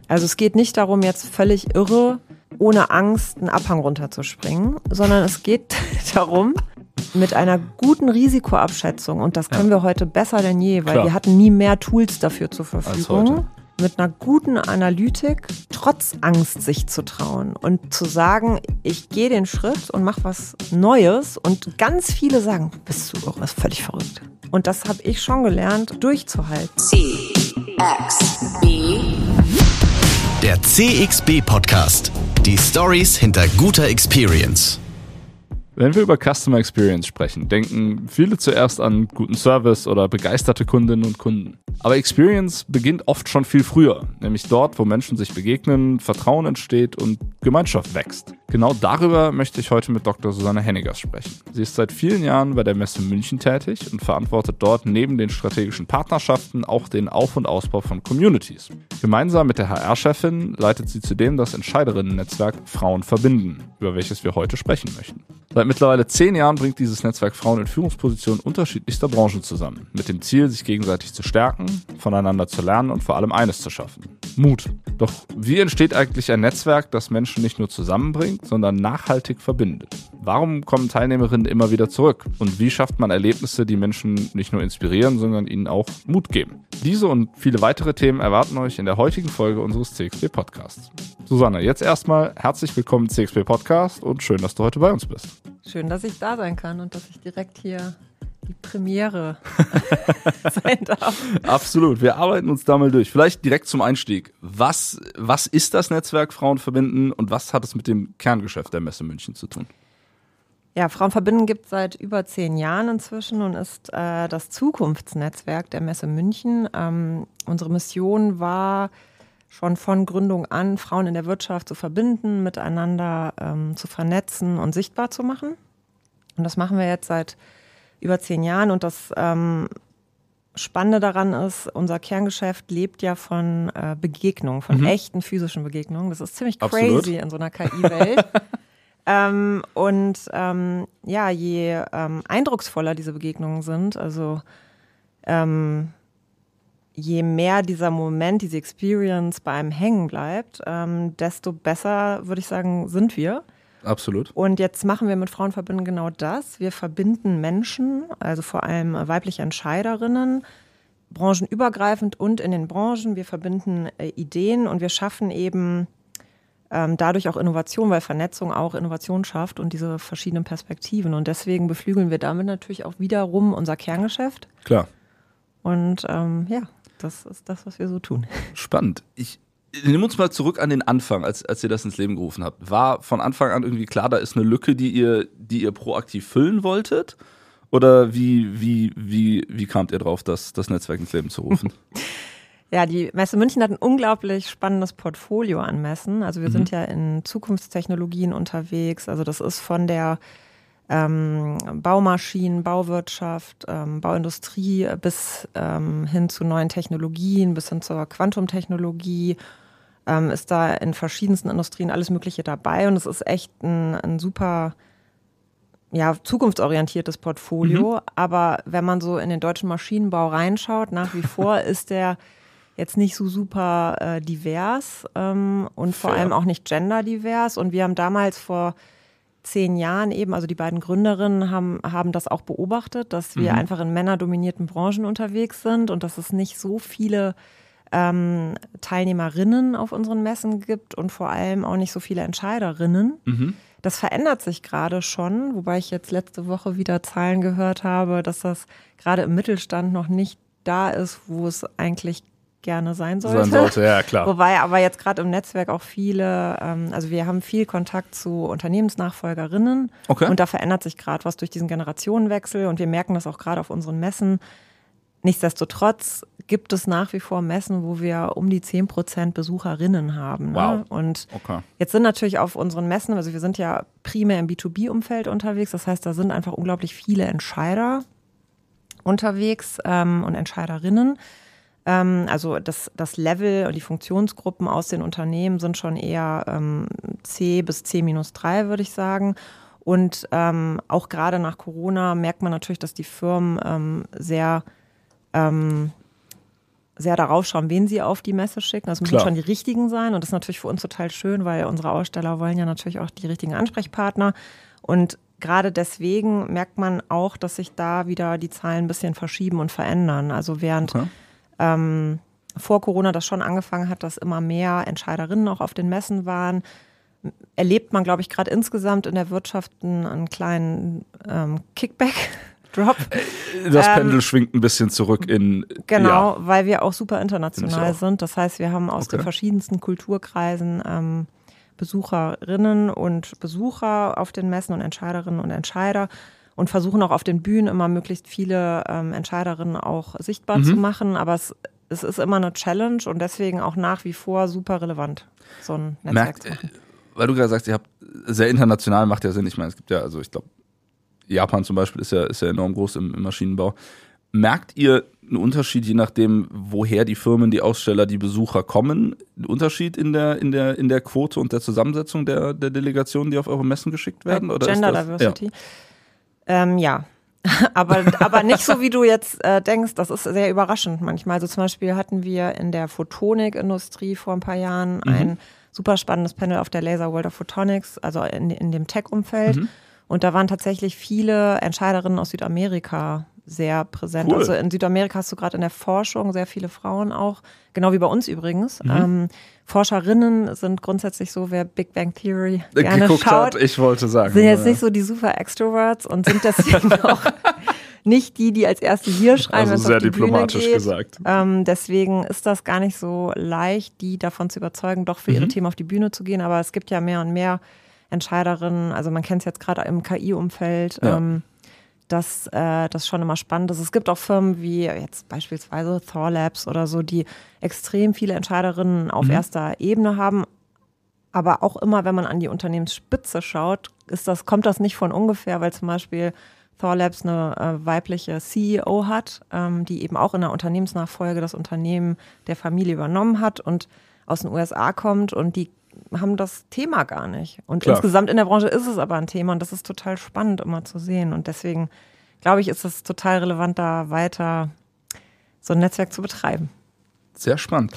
Also es geht nicht darum, jetzt völlig irre, ohne Angst einen Abhang runterzuspringen, sondern es geht darum, mit einer guten Risikoabschätzung, und das können wir heute besser denn je, weil wir hatten nie mehr Tools dafür zur Verfügung, mit einer guten Analytik trotz Angst sich zu trauen und zu sagen, ich gehe den Schritt und mache was Neues, und ganz viele sagen, bist du irre, ist völlig verrückt. Und das habe ich schon gelernt, durchzuhalten. CXB. Der CXB-Podcast. Die Stories hinter guter Experience. Wenn wir über Customer Experience sprechen, denken viele zuerst an guten Service oder begeisterte Kundinnen und Kunden. Aber Experience beginnt oft schon viel früher, nämlich dort, wo Menschen sich begegnen, Vertrauen entsteht und Gemeinschaft wächst. Genau darüber möchte ich heute mit Dr. Susanne Hennigers sprechen. Sie ist seit vielen Jahren bei der Messe München tätig und verantwortet dort neben den strategischen Partnerschaften auch den Auf- und Ausbau von Communities. Gemeinsam mit der HR-Chefin leitet sie zudem das Entscheiderinnen-Netzwerk Frauen verbinden, über welches wir heute sprechen möchten. Seit mittlerweile 10 Jahren bringt dieses Netzwerk Frauen in Führungspositionen unterschiedlichster Branchen zusammen, mit dem Ziel, sich gegenseitig zu stärken, voneinander zu lernen und vor allem eines zu schaffen: Mut. Doch wie entsteht eigentlich ein Netzwerk, das Menschen nicht nur zusammenbringt, sondern nachhaltig verbindet? Warum kommen Teilnehmerinnen immer wieder zurück? Und wie schafft man Erlebnisse, die Menschen nicht nur inspirieren, sondern ihnen auch Mut geben? Diese und viele weitere Themen erwarten euch in der heutigen Folge unseres CXB Podcasts. Susanne, jetzt erstmal herzlich willkommen im CXB Podcast und schön, dass du heute bei uns bist. Schön, dass ich da sein kann und dass ich direkt hier die Premiere sein darf. Absolut, wir arbeiten uns da mal durch. Vielleicht direkt zum Einstieg. Was ist das Netzwerk Frauen verbinden und was hat es mit dem Kerngeschäft der Messe München zu tun? Ja, Frauen verbinden gibt es seit über 10 Jahren inzwischen und ist das Zukunftsnetzwerk der Messe München. Unsere Mission war schon von Gründung an, Frauen in der Wirtschaft zu verbinden, miteinander zu vernetzen und sichtbar zu machen. Und das machen wir jetzt seit über 10 Jahren. Und das Spannende daran ist, unser Kerngeschäft lebt ja von Begegnungen, von echten physischen Begegnungen. Das ist ziemlich crazy in so einer KI-Welt. Je eindrucksvoller diese Begegnungen sind, also je mehr dieser Moment, diese Experience bei einem hängen bleibt, desto besser, würde ich sagen, sind wir. Absolut. Und jetzt machen wir mit Frauen verbinden genau das. Wir verbinden Menschen, also vor allem weibliche Entscheiderinnen, branchenübergreifend und in den Branchen. Wir verbinden Ideen und wir schaffen eben dadurch auch Innovation, weil Vernetzung auch Innovation schafft und diese verschiedenen Perspektiven. Und deswegen beflügeln wir damit natürlich auch wiederum unser Kerngeschäft. Klar. Und das ist das, was wir so tun. Spannend. Nimm uns mal zurück an den Anfang, als ihr das ins Leben gerufen habt. War von Anfang an irgendwie klar, da ist eine Lücke, die ihr proaktiv füllen wolltet? Oder wie kamt ihr drauf, das Netzwerk ins Leben zu rufen? Ja, die Messe München hat ein unglaublich spannendes Portfolio an Messen. Also wir sind ja in Zukunftstechnologien unterwegs. Also das ist von der Baumaschinen, Bauwirtschaft, Bauindustrie bis hin zu neuen Technologien, bis hin zur Quantumtechnologie, ist da in verschiedensten Industrien alles Mögliche dabei. Und es ist echt ein super zukunftsorientiertes Portfolio. Aber wenn man so in den deutschen Maschinenbau reinschaut, nach wie vor ist der jetzt nicht so super divers und vor allem auch nicht genderdivers. Und wir haben damals vor 10 Jahren eben, also die beiden Gründerinnen haben das auch beobachtet, dass wir einfach in männerdominierten Branchen unterwegs sind und dass es nicht so viele Teilnehmerinnen auf unseren Messen gibt und vor allem auch nicht so viele Entscheiderinnen. Das verändert sich gerade schon, wobei ich jetzt letzte Woche wieder Zahlen gehört habe, dass das gerade im Mittelstand noch nicht da ist, wo es eigentlich gerne sein sollte. Ja, klar. Wobei aber jetzt gerade im Netzwerk auch viele, also wir haben viel Kontakt zu Unternehmensnachfolgerinnen und da verändert sich gerade was durch diesen Generationenwechsel und wir merken das auch gerade auf unseren Messen. Nichtsdestotrotz gibt es nach wie vor Messen, wo wir um die 10% Besucherinnen haben. Ne? Wow. Und jetzt sind natürlich auf unseren Messen, also wir sind ja primär im B2B-Umfeld unterwegs, das heißt, da sind einfach unglaublich viele Entscheider unterwegs und Entscheiderinnen. Also das Level und die Funktionsgruppen aus den Unternehmen sind schon eher C bis C-3, würde ich sagen. Und auch gerade nach Corona merkt man natürlich, dass die Firmen sehr sehr darauf schauen, wen sie auf die Messe schicken. Also müssen schon die richtigen sein. Und das ist natürlich für uns total schön, weil unsere Aussteller wollen ja natürlich auch die richtigen Ansprechpartner. Und gerade deswegen merkt man auch, dass sich da wieder die Zahlen ein bisschen verschieben und verändern. Also während vor Corona das schon angefangen hat, dass immer mehr Entscheiderinnen auch auf den Messen waren, erlebt man, glaube ich, gerade insgesamt in der Wirtschaft einen kleinen Kickback-Drop. Das Pendel schwingt ein bisschen zurück in... Genau, weil wir auch super international sind. Das heißt, wir haben aus den verschiedensten Kulturkreisen Besucherinnen und Besucher auf den Messen und Entscheiderinnen und Entscheider und versuchen auch auf den Bühnen immer möglichst viele Entscheiderinnen auch sichtbar zu machen. Aber es ist immer eine Challenge und deswegen auch nach wie vor super relevant, so ein Netzwerk zu machen. Weil du gerade sagst, ihr habt sehr international, macht ja Sinn. Ich meine, es gibt ja, also ich glaube, Japan zum Beispiel ist ja enorm groß im Maschinenbau. Merkt ihr einen Unterschied, je nachdem, woher die Firmen, die Aussteller, die Besucher kommen? Einen Unterschied in der Quote und der Zusammensetzung der Delegationen, die auf eure Messen geschickt werden? Oder Gender ist das, Diversity? Ja. aber nicht so, wie du jetzt denkst. Das ist sehr überraschend manchmal. Also zum Beispiel hatten wir in der Photonikindustrie vor ein paar Jahren ein super spannendes Panel auf der Laser World of Photonics, also in dem Tech-Umfeld. Und da waren tatsächlich viele Entscheiderinnen aus Südamerika sehr präsent. Cool. Also in Südamerika hast du gerade in der Forschung sehr viele Frauen auch, genau wie bei uns übrigens. Forscherinnen sind grundsätzlich so, wer Big Bang Theory gerne geguckt schaut, hat, ich wollte sagen. sind jetzt nicht so die super Extroverts und sind deswegen auch nicht die als Erste hier schreien, Also wenn es auf sehr die diplomatisch Bühne geht. gesagt. Deswegen ist das gar nicht so leicht, die davon zu überzeugen, doch für ihre Themen auf die Bühne zu gehen. Aber es gibt ja mehr und mehr Entscheiderinnen, also man kennt es jetzt gerade im KI-Umfeld, dass das schon immer spannend ist. Es gibt auch Firmen wie jetzt beispielsweise Thor Labs oder so, die extrem viele Entscheiderinnen auf erster Ebene haben. Aber auch immer, wenn man an die Unternehmensspitze schaut, kommt das nicht von ungefähr, weil zum Beispiel Thor Labs eine weibliche CEO hat, die eben auch in der Unternehmensnachfolge das Unternehmen der Familie übernommen hat und aus den USA kommt und die haben das Thema gar nicht. Und insgesamt in der Branche ist es aber ein Thema und das ist total spannend immer zu sehen. Und deswegen, glaube ich, ist es total relevant, da weiter so ein Netzwerk zu betreiben. Sehr spannend.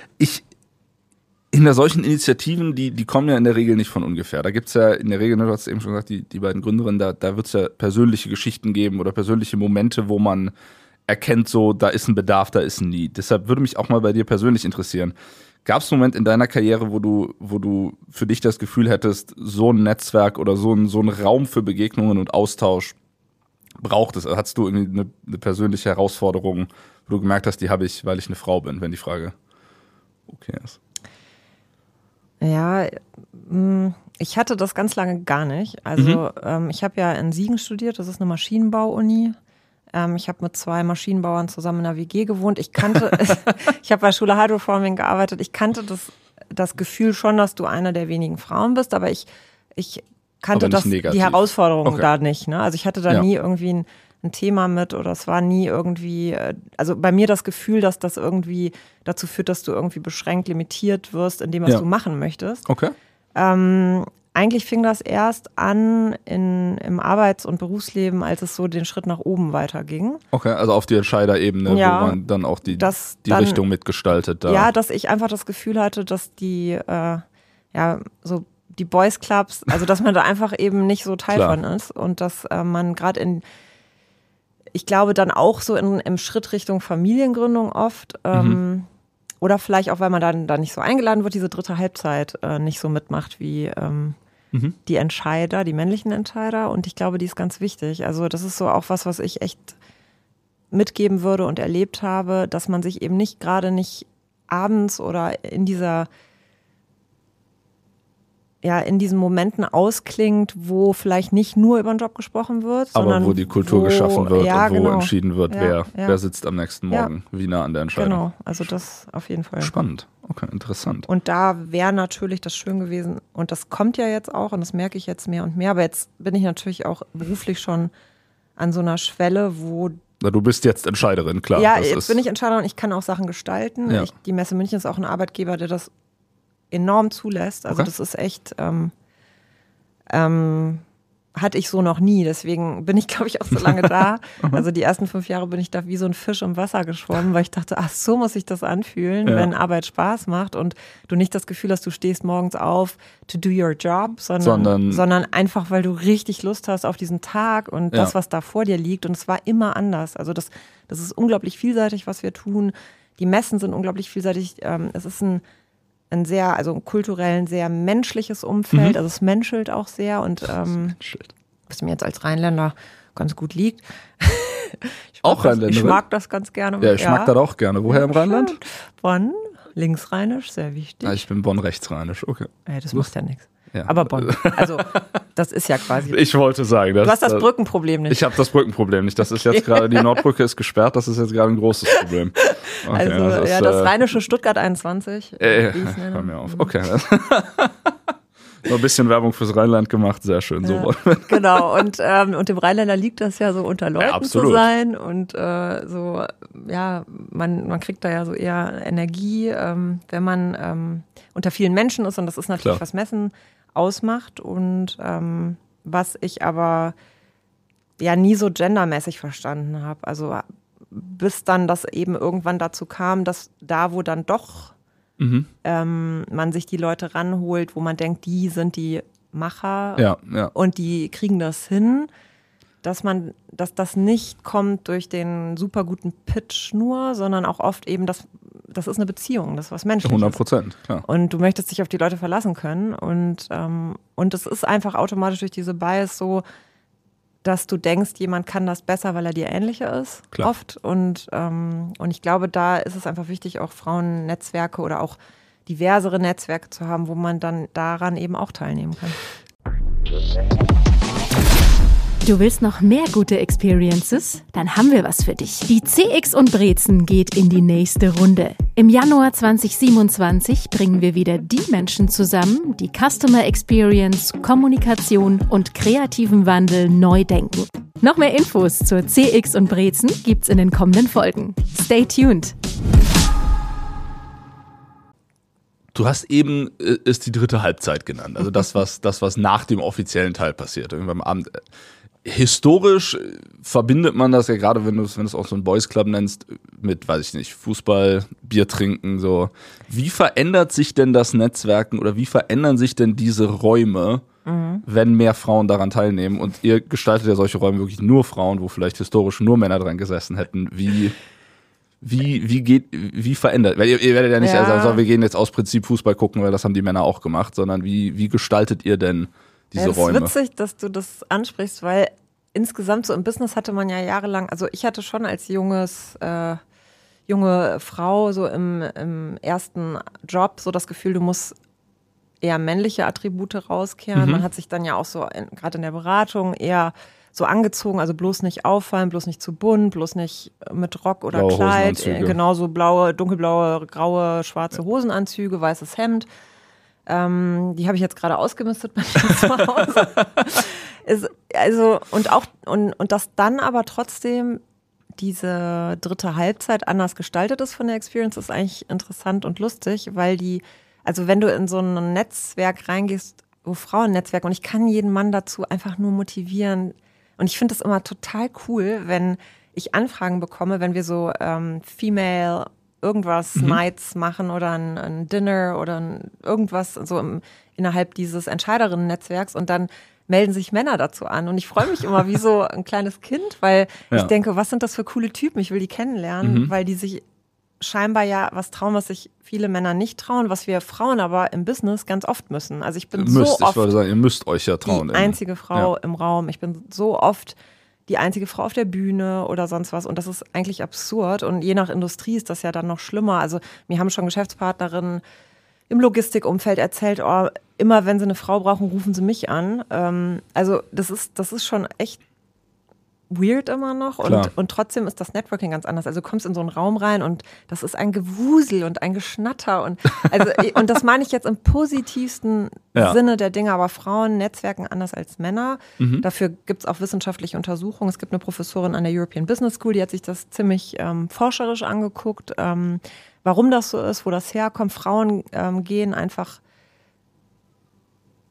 In solchen Initiativen, die kommen ja in der Regel nicht von ungefähr. Da gibt es ja in der Regel, du hast eben schon gesagt, die beiden Gründerinnen, da wird es ja persönliche Geschichten geben oder persönliche Momente, wo man erkennt, so, da ist ein Bedarf, da ist ein Need. Deshalb würde mich auch mal bei dir persönlich interessieren. Gab es einen Moment in deiner Karriere, wo du für dich das Gefühl hättest, so ein Netzwerk oder so ein Raum für Begegnungen und Austausch braucht es? Hattest du irgendwie eine persönliche Herausforderung, wo du gemerkt hast, die habe ich, weil ich eine Frau bin, wenn die Frage okay ist? Ja, ich hatte das ganz lange gar nicht. Also ich habe ja in Siegen studiert, das ist eine Maschinenbau-Uni. Ich habe mit 2 Maschinenbauern zusammen in einer WG gewohnt. Ich habe bei Schule Hydroforming gearbeitet. Ich kannte das Gefühl schon, dass du eine der wenigen Frauen bist, aber ich kannte die Herausforderung da nicht. Ne? Also ich hatte da nie irgendwie ein Thema mit oder es war nie irgendwie, also bei mir das Gefühl, dass das irgendwie dazu führt, dass du irgendwie beschränkt, limitiert wirst in dem, was du machen möchtest. Okay. Eigentlich fing das erst an im Arbeits- und Berufsleben, als es so den Schritt nach oben weiterging. Okay, also auf die Entscheiderebene, wo man dann auch die Richtung mitgestaltet. Da. Ja, dass ich einfach das Gefühl hatte, dass die Boys Clubs, also dass man da einfach eben nicht so Teil von ist und dass man gerade ich glaube dann auch so im Schritt Richtung Familiengründung oft oder vielleicht auch, weil man dann da nicht so eingeladen wird, diese dritte Halbzeit nicht so mitmacht wie die Entscheider, die männlichen Entscheider. Und ich glaube, die ist ganz wichtig. Also das ist so auch was ich echt mitgeben würde und erlebt habe, dass man sich eben nicht abends oder in diesen Momenten ausklingt, wo vielleicht nicht nur über den Job gesprochen wird, sondern wo die Kultur geschaffen wird und wo entschieden wird, wer sitzt am nächsten Morgen, wie nah an der Entscheidung. Genau, also das auf jeden Fall. Spannend, okay, interessant. Und da wäre natürlich das schön gewesen und das kommt ja jetzt auch und das merke ich jetzt mehr und mehr, aber jetzt bin ich natürlich auch beruflich schon an so einer Schwelle, wo... Na, du bist jetzt Entscheiderin, klar. Ja, jetzt bin ich Entscheiderin, ich kann auch Sachen gestalten. Ja. Die Messe München ist auch ein Arbeitgeber, der das enorm zulässt. Also das ist echt, hatte ich so noch nie. Deswegen bin ich, glaube ich, auch so lange da. Also die ersten 5 Jahre bin ich da wie so ein Fisch im Wasser geschwommen, weil ich dachte, ach, so muss sich das anfühlen, wenn Arbeit Spaß macht und du nicht das Gefühl hast, du stehst morgens auf to do your job, sondern einfach, weil du richtig Lust hast auf diesen Tag und das, was da vor dir liegt. Und es war immer anders. Also das ist unglaublich vielseitig, was wir tun. Die Messen sind unglaublich vielseitig. Es ist ein sehr, also kulturell ein sehr menschliches Umfeld, also es menschelt auch sehr und was mir jetzt als Rheinländer ganz gut liegt. Ich mag das ganz gerne. Ja, ich mag das auch gerne. Woher im Rheinland? Bonn, linksrheinisch, sehr wichtig. Ich bin Bonn rechtsrheinisch, okay. Das macht ja nichts. Ja. Aber Bonn, also das ist ja quasi... Ich wollte sagen... Du hast das Brückenproblem nicht. Ich habe das Brückenproblem nicht. Das ist jetzt gerade, die Nordbrücke ist gesperrt, das ist jetzt gerade ein großes Problem. Okay, also das rheinische Stuttgart 21. Hör mir auf. Okay. Noch ein bisschen Werbung fürs Rheinland gemacht, sehr schön. So. Genau, und dem Rheinländer liegt das ja so, unter Leuten zu sein und man kriegt da ja so eher Energie, wenn man unter vielen Menschen ist und das ist natürlich, was Messen ausmacht und was ich aber ja nie so gendermäßig verstanden habe. Also bis dann das eben irgendwann dazu kam, dass da, wo dann doch man sich die Leute ranholt, wo man denkt, die sind die Macher und die kriegen das hin, dass das nicht kommt durch den super guten Pitch nur, sondern auch oft eben, das ist eine Beziehung, das ist was Menschliches. 100%, klar. Und du möchtest dich auf die Leute verlassen können und es ist einfach automatisch durch diese Bias so, dass du denkst, jemand kann das besser, weil er dir ähnlicher ist, oft. Und ich glaube, da ist es einfach wichtig, auch Frauennetzwerke oder auch diversere Netzwerke zu haben, wo man dann daran eben auch teilnehmen kann. Du willst noch mehr gute Experiences? Dann haben wir was für dich. Die CX und Brezen geht in die nächste Runde. Im Januar 2027 bringen wir wieder die Menschen zusammen, die Customer Experience, Kommunikation und kreativen Wandel neu denken. Noch mehr Infos zur CX und Brezen gibt's in den kommenden Folgen. Stay tuned! Du hast eben ist die dritte Halbzeit genannt, also das, was nach dem offiziellen Teil passiert, irgendwann am Abend. Historisch verbindet man das ja gerade, wenn du es auch so einen Boys Club nennst, mit, weiß ich nicht, Fußball, Bier trinken, so. Wie verändert sich denn das Netzwerken oder wie verändern sich denn diese Räume, wenn mehr Frauen daran teilnehmen? Und ihr gestaltet ja solche Räume wirklich nur Frauen, wo vielleicht historisch nur Männer dran gesessen hätten. Wie verändert? Weil ihr werdet ja nicht sagen, wir gehen jetzt aus Prinzip Fußball gucken, weil das haben die Männer auch gemacht, sondern wie gestaltet ihr denn diese Räume? Es ist witzig, dass du das ansprichst, weil insgesamt so im Business hatte man ja jahrelang, also ich hatte schon als junge Frau so im ersten Job so das Gefühl, du musst eher männliche Attribute rauskehren. Man hat sich dann ja auch so, gerade in der Beratung, eher so angezogen, also bloß nicht auffallen, bloß nicht zu bunt, bloß nicht mit Rock oder blaue Kleid, genauso blaue, dunkelblaue, graue, schwarze Hosenanzüge, weißes Hemd. Die habe ich jetzt gerade ausgemistet bei mir zu Hause. Und dass dann aber trotzdem diese dritte Halbzeit anders gestaltet ist von der Experience, ist eigentlich interessant und lustig, weil also wenn du in so ein Netzwerk reingehst, wo Frauennetzwerk, und ich kann jeden Mann dazu einfach nur motivieren, und ich finde das immer total cool, wenn ich Anfragen bekomme, wenn wir so Female irgendwas Nights machen oder ein Dinner oder irgendwas so innerhalb dieses Entscheiderinnen-Netzwerks und dann melden sich Männer dazu an und ich freue mich immer wie so ein kleines Kind, weil ich denke, was sind das für coole Typen, ich will die kennenlernen, weil die sich scheinbar ja was trauen, was sich viele Männer nicht trauen, was wir Frauen aber im Business ganz oft müssen. Also ich bin ihr müsst euch ja trauen. Die einzige Frau im Raum, ich bin so oft die einzige Frau auf der Bühne oder sonst was. Und das ist eigentlich absurd. Und je nach Industrie ist das ja dann noch schlimmer. Also mir haben schon Geschäftspartnerinnen im Logistikumfeld erzählt, immer wenn sie eine Frau brauchen, rufen sie mich an. Also das ist schon echt weird immer noch und trotzdem ist das Networking ganz anders. Also du kommst in so einen Raum rein und das ist ein Gewusel und ein Geschnatter und das meine ich jetzt im positivsten Sinne der Dinge, aber Frauen netzwerken anders als Männer. Dafür gibt es auch wissenschaftliche Untersuchungen. Es gibt eine Professorin an der European Business School, die hat sich das ziemlich forscherisch angeguckt, warum das so ist, wo das herkommt. Frauen gehen einfach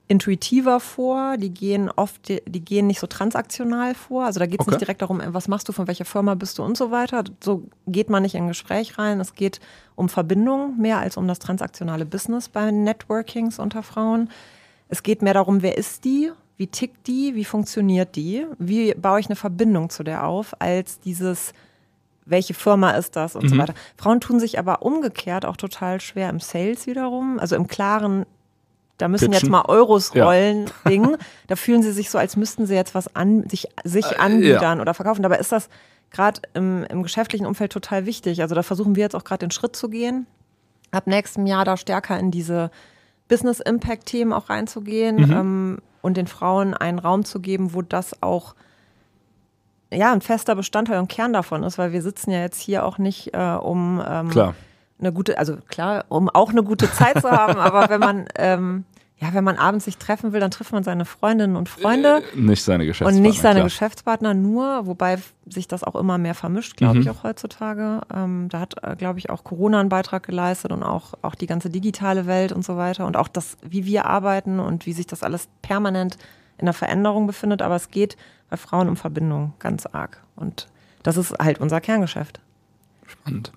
intuitiver vor, die gehen nicht so transaktional vor. Also da geht es nicht direkt darum, was machst du, von welcher Firma bist du und so weiter. So geht man nicht in ein Gespräch rein. Es geht um Verbindung mehr als um das transaktionale Business bei Networkings unter Frauen. Es geht mehr darum, wer ist die, wie tickt die, wie funktioniert die, wie baue ich eine Verbindung zu der auf, als dieses, welche Firma ist das und so weiter. Frauen tun sich aber umgekehrt auch total schwer im Sales wiederum, also im klaren, da müssen Pitchen. jetzt mal Euros rollen, Ding. Da fühlen sie sich so, als müssten sie jetzt was sich anbiedern oder verkaufen. Dabei ist das gerade im geschäftlichen Umfeld total wichtig. Also da versuchen wir jetzt auch gerade den Schritt zu gehen, ab nächstem Jahr da stärker in diese Business-Impact-Themen auch reinzugehen und den Frauen einen Raum zu geben, wo das auch ein fester Bestandteil und Kern davon ist, weil wir sitzen ja jetzt hier auch nicht um eine gute, also klar, um auch eine gute Zeit zu haben, aber wenn man abends sich treffen will, dann trifft man seine Freundinnen und Freunde. Nicht seine Geschäftspartner. Und nicht seine Geschäftspartner nur, wobei sich das auch immer mehr vermischt, glaube ich, auch heutzutage. Da hat, glaube ich, auch Corona einen Beitrag geleistet und auch die ganze digitale Welt und so weiter und auch das, wie wir arbeiten und wie sich das alles permanent in der Veränderung befindet. Aber es geht bei Frauen um Verbindung ganz arg. Und das ist halt unser Kerngeschäft. Spannend.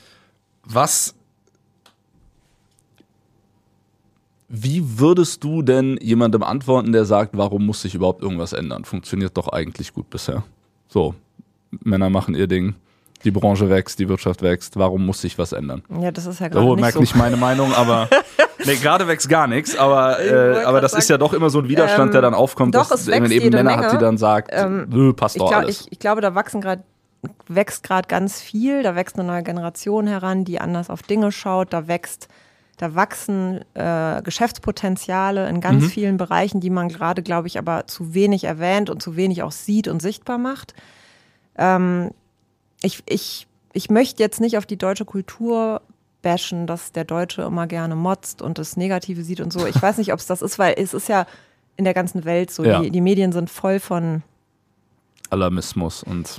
Wie würdest du denn jemandem antworten, der sagt, warum muss sich überhaupt irgendwas ändern? Funktioniert doch eigentlich gut bisher. So, Männer machen ihr Ding, die Branche wächst, die Wirtschaft wächst, warum muss sich was ändern? Ja, das ist ja gerade nicht merkt so. Nicht meine Meinung, aber nee, gerade wächst gar nichts, aber das ist ja doch immer so ein Widerstand, der dann aufkommt, doch, dass wenn eben Männer hat, die dann sagt, passt doch alles. Ich glaube, da wächst gerade ganz viel, da wächst eine neue Generation heran, die anders auf Dinge schaut, da wachsen Geschäftspotenziale in ganz vielen Bereichen, die man gerade, glaube ich, aber zu wenig erwähnt und zu wenig auch sieht und sichtbar macht. Ich möchte jetzt nicht auf die deutsche Kultur bashen, dass der Deutsche immer gerne motzt und das Negative sieht und so. Ich weiß nicht, ob es das ist, weil es ist ja in der ganzen Welt so. Ja. Die Medien sind voll von Alarmismus und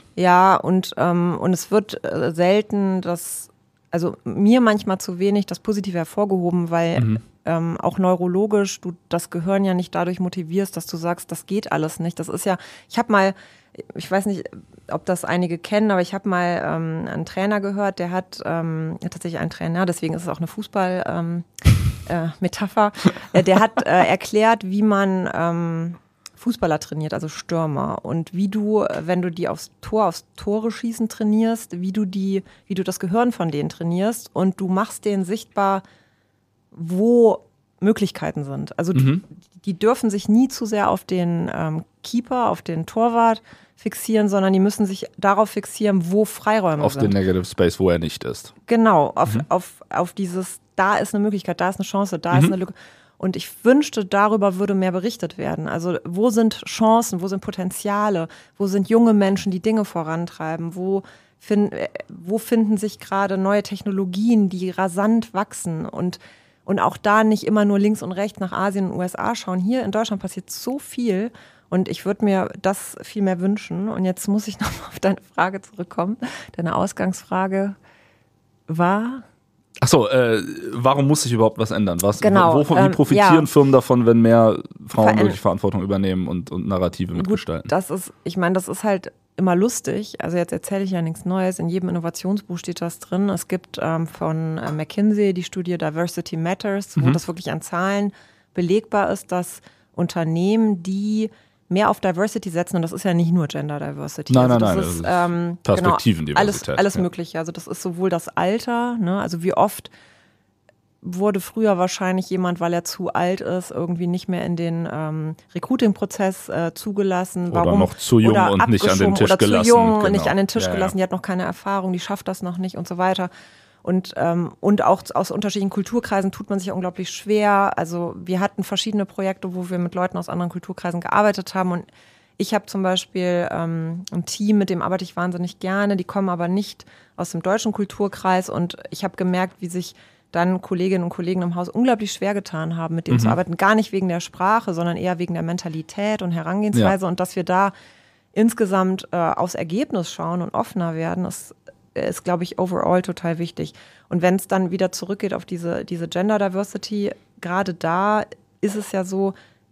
es wird selten also mir manchmal zu wenig das Positive hervorgehoben, weil auch neurologisch du das Gehirn ja nicht dadurch motivierst, dass du sagst, das geht alles nicht. Das ist ja, ich weiß nicht, ob das einige kennen, aber ich habe mal einen Trainer gehört, der hat tatsächlich einen Trainer, deswegen ist es auch eine Fußball-Metapher, der hat erklärt, wie man Fußballer trainiert, also Stürmer. Und wie du, wenn du die aufs Tore schießen trainierst, wie du das Gehirn von denen trainierst und du machst denen sichtbar, wo Möglichkeiten sind. Also die dürfen sich nie zu sehr auf den Keeper, auf den Torwart fixieren, sondern die müssen sich darauf fixieren, wo Freiräume auf sind. Auf den Negative Space, wo er nicht ist. Genau, auf dieses, da ist eine Möglichkeit, da ist eine Chance, da ist eine Lücke. Und ich wünschte, darüber würde mehr berichtet werden. Also wo sind Chancen, wo sind Potenziale, wo sind junge Menschen, die Dinge vorantreiben, wo finden sich gerade neue Technologien, die rasant wachsen und auch da nicht immer nur links und rechts nach Asien und USA schauen. Hier in Deutschland passiert so viel und ich würde mir das viel mehr wünschen. Und jetzt muss ich nochmal auf deine Frage zurückkommen. Deine Ausgangsfrage war... Achso, warum muss sich überhaupt was ändern? Genau, wie profitieren Firmen davon, wenn mehr Frauen wirklich Verantwortung übernehmen und Narrative mitgestalten? Das ist halt immer lustig. Also jetzt erzähle ich ja nichts Neues. In jedem Innovationsbuch steht das drin. Es gibt von McKinsey die Studie Diversity Matters, wo das wirklich an Zahlen belegbar ist, dass Unternehmen, die mehr auf Diversity setzen, und das ist ja nicht nur Gender Diversity. Nein. Das ist Perspektivendiversität. Alles Mögliche. Also das ist sowohl das Alter, ne? Also wie oft wurde früher wahrscheinlich jemand, weil er zu alt ist, irgendwie nicht mehr in den Recruiting-Prozess zugelassen. Oder noch zu jung und nicht an den Tisch oder gelassen. Zu jung und genau. nicht an den Tisch gelassen, die hat noch keine Erfahrung, die schafft das noch nicht und so weiter. Und auch aus unterschiedlichen Kulturkreisen tut man sich unglaublich schwer. Also wir hatten verschiedene Projekte, wo wir mit Leuten aus anderen Kulturkreisen gearbeitet haben. Und ich habe zum Beispiel ein Team, mit dem arbeite ich wahnsinnig gerne. Die kommen aber nicht aus dem deutschen Kulturkreis. Und ich habe gemerkt, wie sich dann Kolleginnen und Kollegen im Haus unglaublich schwer getan haben, mit denen zu arbeiten. Gar nicht wegen der Sprache, sondern eher wegen der Mentalität und Herangehensweise. Ja. Und dass wir da insgesamt aufs Ergebnis schauen und offener werden, ist, glaube ich, overall total wichtig. Und wenn es dann wieder zurückgeht auf diese Gender Diversity, gerade da ist es ja so,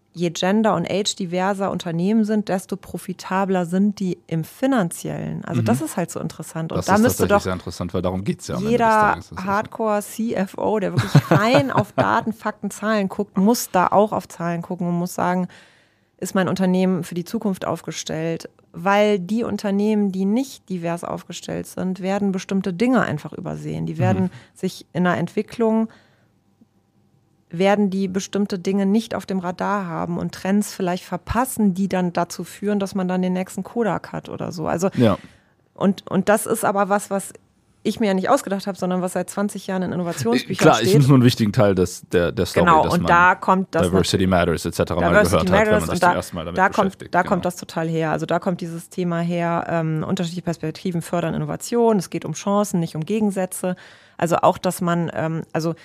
je gender- und age-diverser Unternehmen sind, desto profitabler sind die im Finanziellen. Also das ist halt so interessant. Und Das da ist müsste tatsächlich doch sehr interessant, weil darum geht es ja am Ende jeder des Tages. Das ist Hardcore-CFO, der wirklich rein auf Daten, Fakten, Zahlen guckt, muss da auch auf Zahlen gucken und muss sagen, ist mein Unternehmen für die Zukunft aufgestellt? Weil die Unternehmen, die nicht divers aufgestellt sind, werden bestimmte Dinge einfach übersehen. Die werden sich in der Entwicklung, werden die bestimmte Dinge nicht auf dem Radar haben und Trends vielleicht verpassen, die dann dazu führen, dass man dann den nächsten Kodak hat oder so. Also und das ist aber was ich mir ja nicht ausgedacht habe, sondern was seit 20 Jahren in Innovationsbüchern steht. Klar, ist nur ein wichtiger Teil der Story, genau, dass und man da kommt das Diversity Matters etc. mal gehört hat, wenn man sich zum ersten Mal damit beschäftigt. Da kommt das total her. Also da kommt dieses Thema her, unterschiedliche Perspektiven fördern Innovation. Es geht um Chancen, nicht um Gegensätze. Also auch, dass man,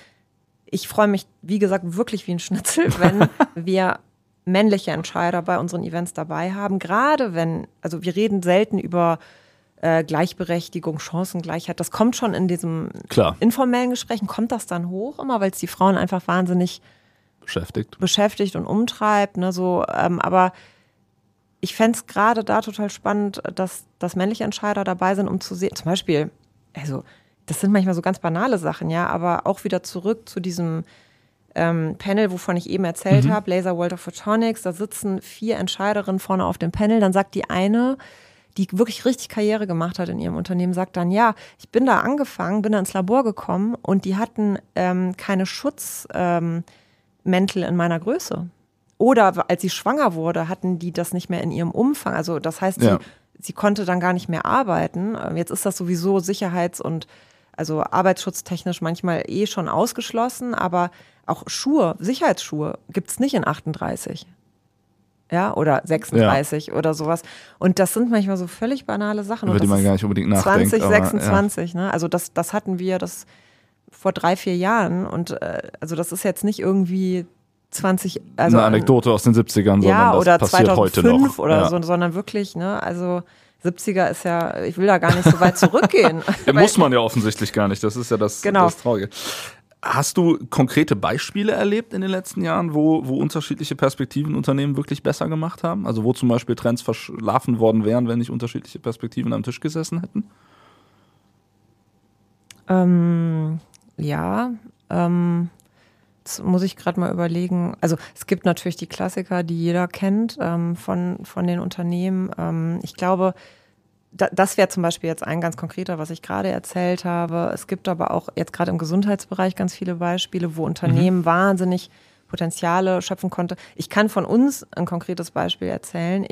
ich freue mich, wie gesagt, wirklich wie ein Schnitzel, wenn wir männliche Entscheider bei unseren Events dabei haben. Gerade wenn, also wir reden selten über Gleichberechtigung, Chancengleichheit. Das kommt schon in diesem informellen Gesprächen, kommt das dann hoch immer, weil es die Frauen einfach wahnsinnig beschäftigt und umtreibt. Ne, so, aber ich fände es gerade da total spannend, dass männliche Entscheider dabei sind, um zu sehen, zum Beispiel, also das sind manchmal so ganz banale Sachen, ja, aber auch wieder zurück zu diesem Panel, wovon ich eben erzählt habe, Laser World of Photonics, da sitzen 4 Entscheiderinnen vorne auf dem Panel, dann sagt die eine, die wirklich richtig Karriere gemacht hat in ihrem Unternehmen, sagt dann, ja, ich bin da angefangen, bin da ins Labor gekommen und die hatten keine Schutzmäntel in meiner Größe. Oder als sie schwanger wurde, hatten die das nicht mehr in ihrem Umfang. Also das heißt, sie konnte dann gar nicht mehr arbeiten. Jetzt ist das sowieso und also arbeitsschutztechnisch manchmal schon ausgeschlossen, aber auch Schuhe, Sicherheitsschuhe gibt es nicht in 38. Ja, oder 36 oder sowas. Und das sind manchmal so völlig banale Sachen. Über die man gar nicht unbedingt nachdenkt. 2026, ne? Also das hatten wir vor 3-4 Jahren und also das ist jetzt nicht irgendwie 20, also eine Anekdote aus den 70ern, sondern das oder passiert 2005 heute noch. Oder so, sondern wirklich, ne, also 70er ist ja, ich will da gar nicht so weit zurückgehen. Muss man ja offensichtlich gar nicht, das ist ja das Traurige. Hast du konkrete Beispiele erlebt in den letzten Jahren, wo unterschiedliche Perspektiven Unternehmen wirklich besser gemacht haben? Also wo zum Beispiel Trends verschlafen worden wären, wenn nicht unterschiedliche Perspektiven am Tisch gesessen hätten? Das muss ich gerade mal überlegen. Also es gibt natürlich die Klassiker, die jeder kennt von den Unternehmen. Ich glaube, das wäre zum Beispiel jetzt ein ganz konkreter, was ich gerade erzählt habe. Es gibt aber auch jetzt gerade im Gesundheitsbereich ganz viele Beispiele, wo Unternehmen wahnsinnig Potenziale schöpfen konnte. Ich kann von uns ein konkretes Beispiel erzählen,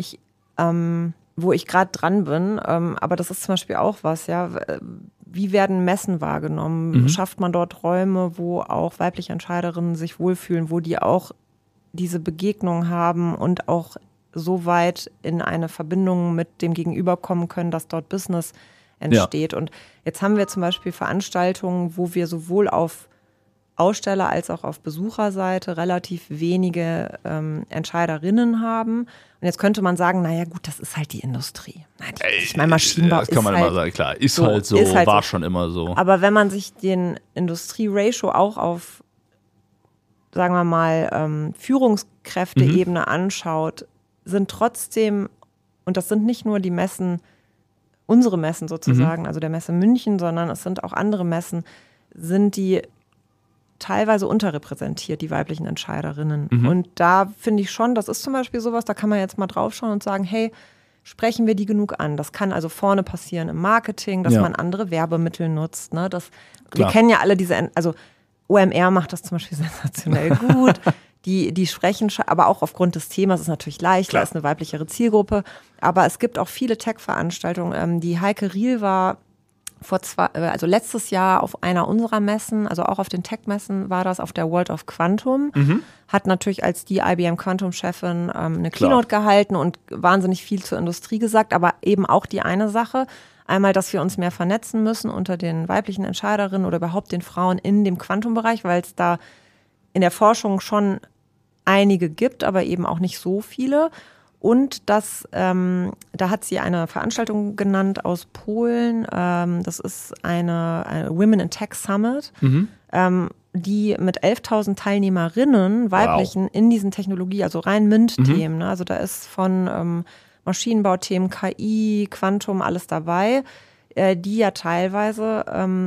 wo ich gerade dran bin, aber das ist zum Beispiel auch was, ja. Wie werden Messen wahrgenommen? Schafft man dort Räume, wo auch weibliche Entscheiderinnen sich wohlfühlen, wo die auch diese Begegnung haben und auch so weit in eine Verbindung mit dem Gegenüber kommen können, dass dort Business entsteht. Ja. Und jetzt haben wir zum Beispiel Veranstaltungen, wo wir sowohl auf Aussteller- als auch auf Besucherseite relativ wenige Entscheiderinnen haben. Und jetzt könnte man sagen, naja gut, das ist halt die Industrie. Ich meine, Maschinenbau ist halt... Das kann man immer sagen, klar, ist halt so, war schon immer so. Aber wenn man sich den Industrie-Ratio auch auf, sagen wir mal, Führungskräfteebene anschaut, sind trotzdem, und das sind nicht nur die Messen, unsere Messen sozusagen, also der Messe München, sondern es sind auch andere Messen, sind die teilweise unterrepräsentiert, die weiblichen Entscheiderinnen. Und da finde ich schon, das ist zum Beispiel sowas, da kann man jetzt mal draufschauen und sagen, hey, sprechen wir die genug an? Das kann also vorne passieren im Marketing, dass man andere Werbemittel nutzt. Ne? Wir kennen ja alle also OMR macht das zum Beispiel sensationell gut. Die sprechen, aber auch aufgrund des Themas ist natürlich leicht, da ist eine weiblichere Zielgruppe. Aber es gibt auch viele Tech-Veranstaltungen. Die Heike Riel war also letztes Jahr auf einer unserer Messen, also auch auf den Tech-Messen war das, auf der World of Quantum, hat natürlich als die IBM Quantum-Chefin eine Keynote gehalten und wahnsinnig viel zur Industrie gesagt, aber eben auch die eine Sache, einmal, dass wir uns mehr vernetzen müssen unter den weiblichen Entscheiderinnen oder überhaupt den Frauen in dem Quantum-Bereich, weil es da in der Forschung schon einige gibt, aber eben auch nicht so viele. Und da hat sie eine Veranstaltung genannt aus Polen. Das ist eine Women in Tech Summit. die mit 11.000 Teilnehmerinnen, weiblichen, in diesen Technologie, also rein MINT-Themen, ne? Also da ist von Maschinenbauthemen, KI, Quantum, alles dabei, die ja teilweise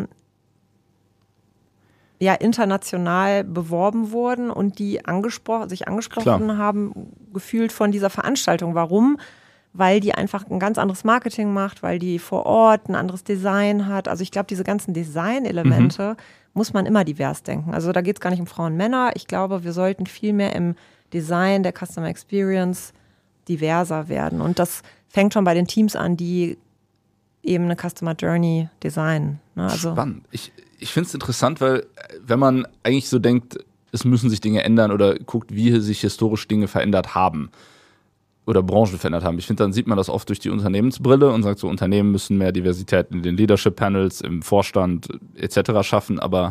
international beworben wurden und die sich angesprochen haben, gefühlt von dieser Veranstaltung. Warum? Weil die einfach ein ganz anderes Marketing macht, weil die vor Ort ein anderes Design hat. Also ich glaube, diese ganzen Design-Elemente muss man immer divers denken. Also da geht es gar nicht um Frauen und Männer. Ich glaube, wir sollten viel mehr im Design der Customer Experience diverser werden. Und das fängt schon bei den Teams an, die eben eine Customer Journey designen. Ne? Also spannend. Ich finde es interessant, weil wenn man eigentlich so denkt, es müssen sich Dinge ändern oder guckt, wie sich historisch Dinge verändert haben oder Branchen verändert haben. Ich finde, dann sieht man das oft durch die Unternehmensbrille und sagt so, Unternehmen müssen mehr Diversität in den Leadership-Panels, im Vorstand etc. schaffen, aber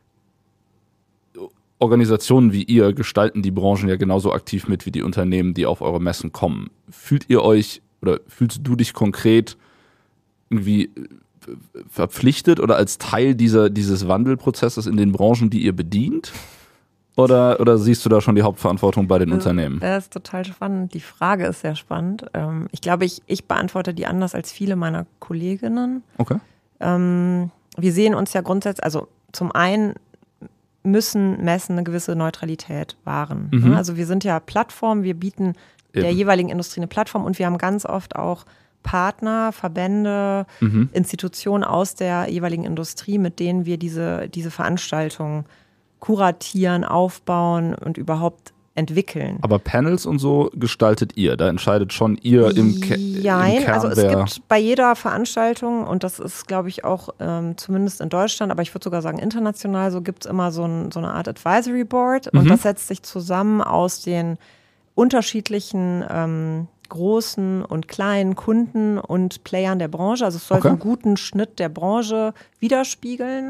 Organisationen wie ihr gestalten die Branchen ja genauso aktiv mit wie die Unternehmen, die auf eure Messen kommen. Fühlt ihr euch oder fühlst du dich konkret irgendwie verpflichtet oder als Teil dieses Wandelprozesses in den Branchen, die ihr bedient? Oder siehst du da schon die Hauptverantwortung bei den Unternehmen? Das ist total spannend. Die Frage ist sehr spannend. Ich glaube, ich beantworte die anders als viele meiner Kolleginnen. Okay. Wir sehen uns ja grundsätzlich, also zum einen müssen Messen eine gewisse Neutralität wahren. Mhm. Also wir sind ja Plattform, wir bieten der jeweiligen Industrie eine Plattform und wir haben ganz oft auch Partner, Verbände, Institutionen aus der jeweiligen Industrie, mit denen wir diese Veranstaltung kuratieren, aufbauen und überhaupt entwickeln. Aber Panels und so gestaltet ihr, da entscheidet schon ihr im Kern, also es gibt bei jeder Veranstaltung, und das ist, glaube ich, auch zumindest in Deutschland, aber ich würde sogar sagen international, so gibt es immer so eine Art Advisory Board und das setzt sich zusammen aus den unterschiedlichen großen und kleinen Kunden und Playern der Branche. Also es soll einen guten Schnitt der Branche widerspiegeln.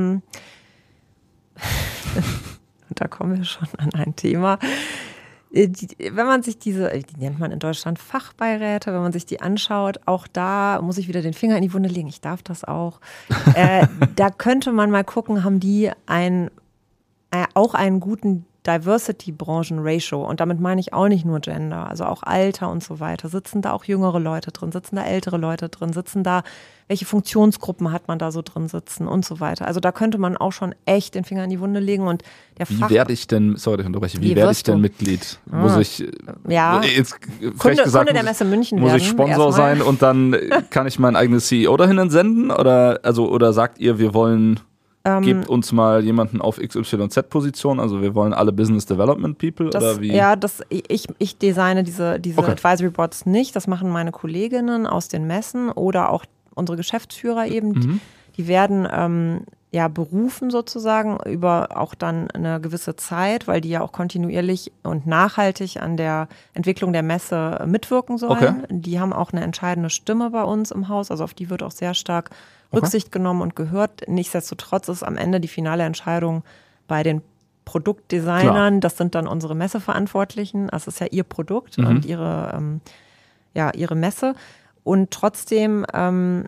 Da kommen wir schon an ein Thema. Wenn man sich die nennt man in Deutschland Fachbeiräte, wenn man sich die anschaut, auch da muss ich wieder den Finger in die Wunde legen, ich darf das auch. Da könnte man mal gucken, haben die auch einen guten Diversity-Branchen-Ratio, und damit meine ich auch nicht nur Gender, also auch Alter und so weiter. Sitzen da auch jüngere Leute drin, sitzen da ältere Leute drin, sitzen da, welche Funktionsgruppen hat man da so drin sitzen und so weiter. Also da könnte man auch schon echt den Finger in die Wunde legen. Und wie werde ich denn, sorry, ich unterbreche, wie werde ich denn Mitglied? Muss ich, jetzt Kunde der Messe München muss werden, ich Sponsor sein und dann kann ich mein eigenes CEO dahin entsenden? Oder sagt ihr, wir wollen... Gebt uns mal jemanden auf XYZ-Position, also wir wollen alle Business Development People oder wie? Ja, ich designe diese Advisory Boards nicht, das machen meine Kolleginnen aus den Messen oder auch unsere Geschäftsführer eben, die werden berufen sozusagen über auch dann eine gewisse Zeit, weil die ja auch kontinuierlich und nachhaltig an der Entwicklung der Messe mitwirken sollen. Okay. Die haben auch eine entscheidende Stimme bei uns im Haus, also auf die wird auch sehr stark Rücksicht genommen und gehört. Nichtsdestotrotz ist am Ende die finale Entscheidung bei den Produktdesignern. Das sind dann unsere Messeverantwortlichen. Das ist ja ihr Produkt und ihre Messe. Und trotzdem habe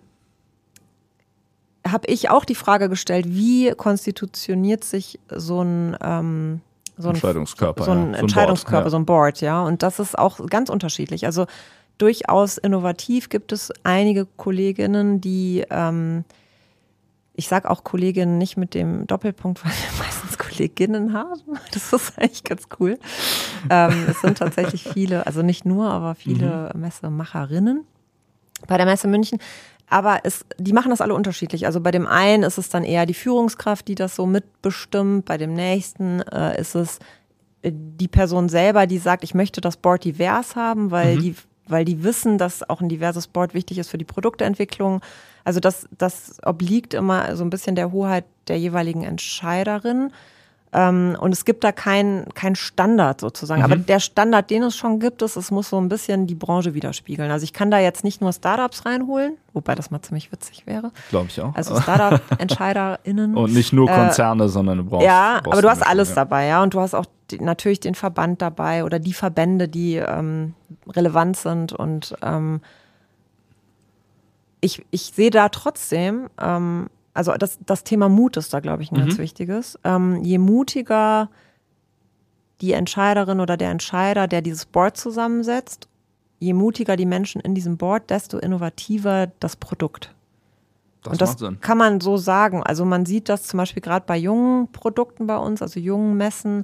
ich auch die Frage gestellt, wie konstitutioniert sich so ein Entscheidungskörper, so ein Board, ja. Und das ist auch ganz unterschiedlich. Also durchaus innovativ gibt es einige Kolleginnen, die, ich sage auch Kolleginnen nicht mit dem Doppelpunkt, weil wir meistens Kolleginnen haben. Das ist eigentlich ganz cool. Es sind tatsächlich viele, also nicht nur, aber viele Messemacherinnen bei der Messe München. Aber die machen das alle unterschiedlich. Also bei dem einen ist es dann eher die Führungskraft, die das so mitbestimmt. Bei dem nächsten ist es die Person selber, die sagt, ich möchte das Board divers haben, weil die wissen, dass auch ein diverses Board wichtig ist für die Produktentwicklung. Also das obliegt immer so ein bisschen der Hoheit der jeweiligen Entscheiderin. Und es gibt da kein Standard sozusagen. Aber der Standard, den es schon gibt, es muss so ein bisschen die Branche widerspiegeln. Also ich kann da jetzt nicht nur Startups reinholen, wobei das mal ziemlich witzig wäre. Glaube ich auch. Also Startup-EntscheiderInnen. Und nicht nur Konzerne, sondern eine Branche. Ja, aber du hast alles dabei, ja. Und du hast auch natürlich den Verband dabei oder die Verbände, die relevant sind. Und ich sehe da trotzdem also das Thema Mut ist da, glaube ich, ein ganz wichtiges. Je mutiger die Entscheiderin oder der Entscheider, der dieses Board zusammensetzt, je mutiger die Menschen in diesem Board, desto innovativer das Produkt. Und das kann man so sagen. Also man sieht das zum Beispiel gerade bei jungen Produkten bei uns, also jungen Messen,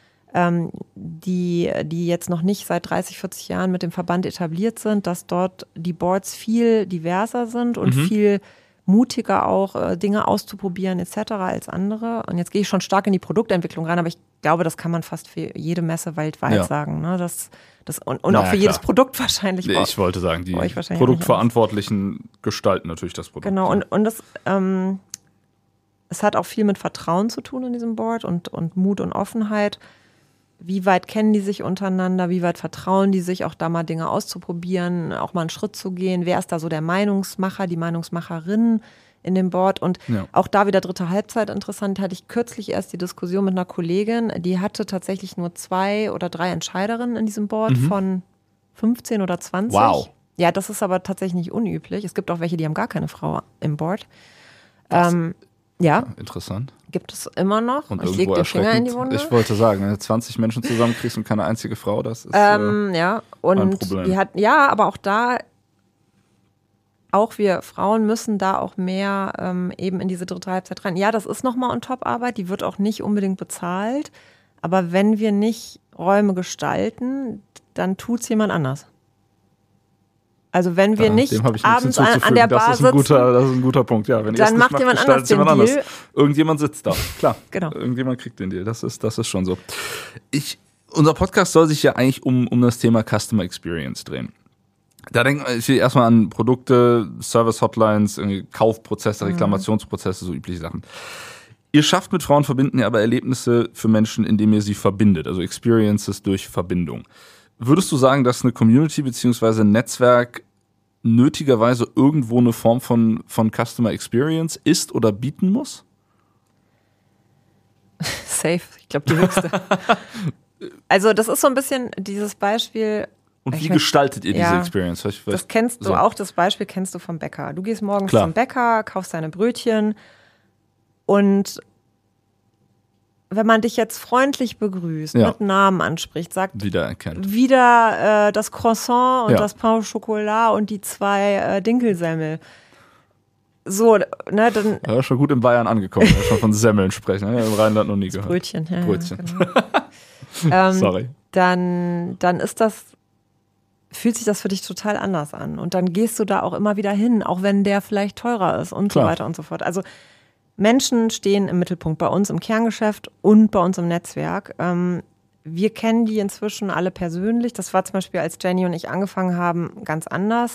die jetzt noch nicht seit 30, 40 Jahren mit dem Verband etabliert sind, dass dort die Boards viel diverser sind und viel mutiger auch Dinge auszuprobieren etc. als andere. Und jetzt gehe ich schon stark in die Produktentwicklung rein, aber ich glaube, das kann man fast für jede Messe weltweit sagen. Ne? Und auch für jedes Produkt wahrscheinlich. Ich wollte sagen, die Produktverantwortlichen gestalten natürlich das Produkt. Genau, und das es hat auch viel mit Vertrauen zu tun in diesem Board und Mut und Offenheit. Wie weit kennen die sich untereinander? Wie weit vertrauen die sich, auch da mal Dinge auszuprobieren, auch mal einen Schritt zu gehen? Wer ist da so der Meinungsmacher, die Meinungsmacherin in dem Board? Und auch da wieder dritte Halbzeit interessant, hatte ich kürzlich erst die Diskussion mit einer Kollegin, die hatte tatsächlich nur 2 oder 3 Entscheiderinnen in diesem Board von 15 oder 20. Wow. Ja, das ist aber tatsächlich nicht unüblich. Es gibt auch welche, die haben gar keine Frau im Board. Ja. Interessant. Gibt es immer noch. Und ich lege den Finger in die Wunde. Ich wollte sagen, wenn du 20 Menschen zusammenkriegst und keine einzige Frau, das ist ja, und ein Problem. Aber auch da, auch wir Frauen müssen da auch mehr eben in diese dritte Halbzeit rein. Ja, das ist nochmal On-Top-Arbeit, die wird auch nicht unbedingt bezahlt. Aber wenn wir nicht Räume gestalten, dann tut es jemand anders. Also wenn wir nicht abends an der Bar sitzen, das ist ein guter Punkt. Ja, wenn dann macht jemand anders den Deal. Irgendjemand sitzt da, klar. Genau. Irgendjemand kriegt den Deal, das ist schon so. Unser Podcast soll sich ja eigentlich um das Thema Customer Experience drehen. Da denke ich erstmal an Produkte, Service-Hotlines, Kaufprozesse, Reklamationsprozesse, so übliche Sachen. Ihr schafft mit Frauen verbinden ja aber Erlebnisse für Menschen, indem ihr sie verbindet, also Experiences durch Verbindung. Würdest du sagen, dass eine Community bzw. ein Netzwerk nötigerweise irgendwo eine Form von Customer Experience ist oder bieten muss? Safe, ich glaube die höchste. Also das ist so ein bisschen dieses Beispiel. Und wie gestaltet ihr diese Experience? Das kennst du auch, das Beispiel kennst du vom Bäcker. Du gehst morgens zum Bäcker, kaufst deine Brötchen und wenn man dich jetzt freundlich begrüßt, mit Namen anspricht, sagt wieder das Croissant und das Pain au Chocolat und die 2 Dinkelsemmel. So, ne, dann. Ja, schon gut in Bayern angekommen, schon von Semmeln sprechen, im Rheinland noch nie gehört. Brötchen, ja. Brötchen. Genau. Sorry. Dann fühlt sich das für dich total anders an. Und dann gehst du da auch immer wieder hin, auch wenn der vielleicht teurer ist und so weiter und so fort. Also Menschen stehen im Mittelpunkt bei uns im Kerngeschäft und bei uns im Netzwerk. Wir kennen die inzwischen alle persönlich. Das war zum Beispiel, als Jenny und ich angefangen haben, ganz anders.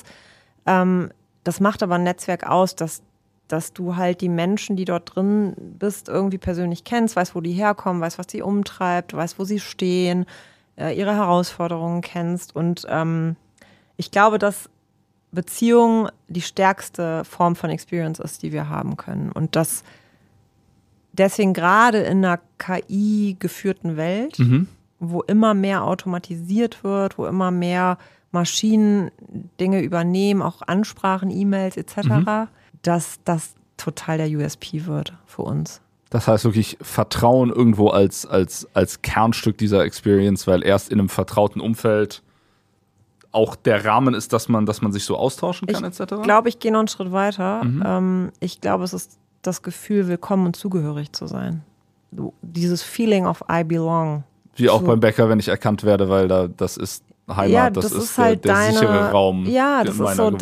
Das macht aber ein Netzwerk aus, dass du halt die Menschen, die dort drin bist, irgendwie persönlich kennst, weißt, wo die herkommen, weißt, was sie umtreibt, weißt, wo sie stehen, ihre Herausforderungen kennst. Und ich glaube, dass Beziehung die stärkste Form von Experience ist, die wir haben können. Und das deswegen gerade in einer KI-geführten Welt, wo immer mehr automatisiert wird, wo immer mehr Maschinen Dinge übernehmen, auch Ansprachen, E-Mails etc., dass das total der USP wird für uns. Das heißt wirklich Vertrauen irgendwo als Kernstück dieser Experience, weil erst in einem vertrauten Umfeld auch der Rahmen ist, dass man sich so austauschen kann, etc.? Ich glaube, ich gehe noch einen Schritt weiter. Ich glaube, es ist das Gefühl, willkommen und zugehörig zu sein. Dieses Feeling of I belong. Wie auch beim Bäcker, wenn ich erkannt werde, weil das ist Heimat, das ist halt der sichere Raum. Ja, das ist so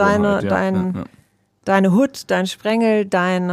deine Hut, dein Sprengel,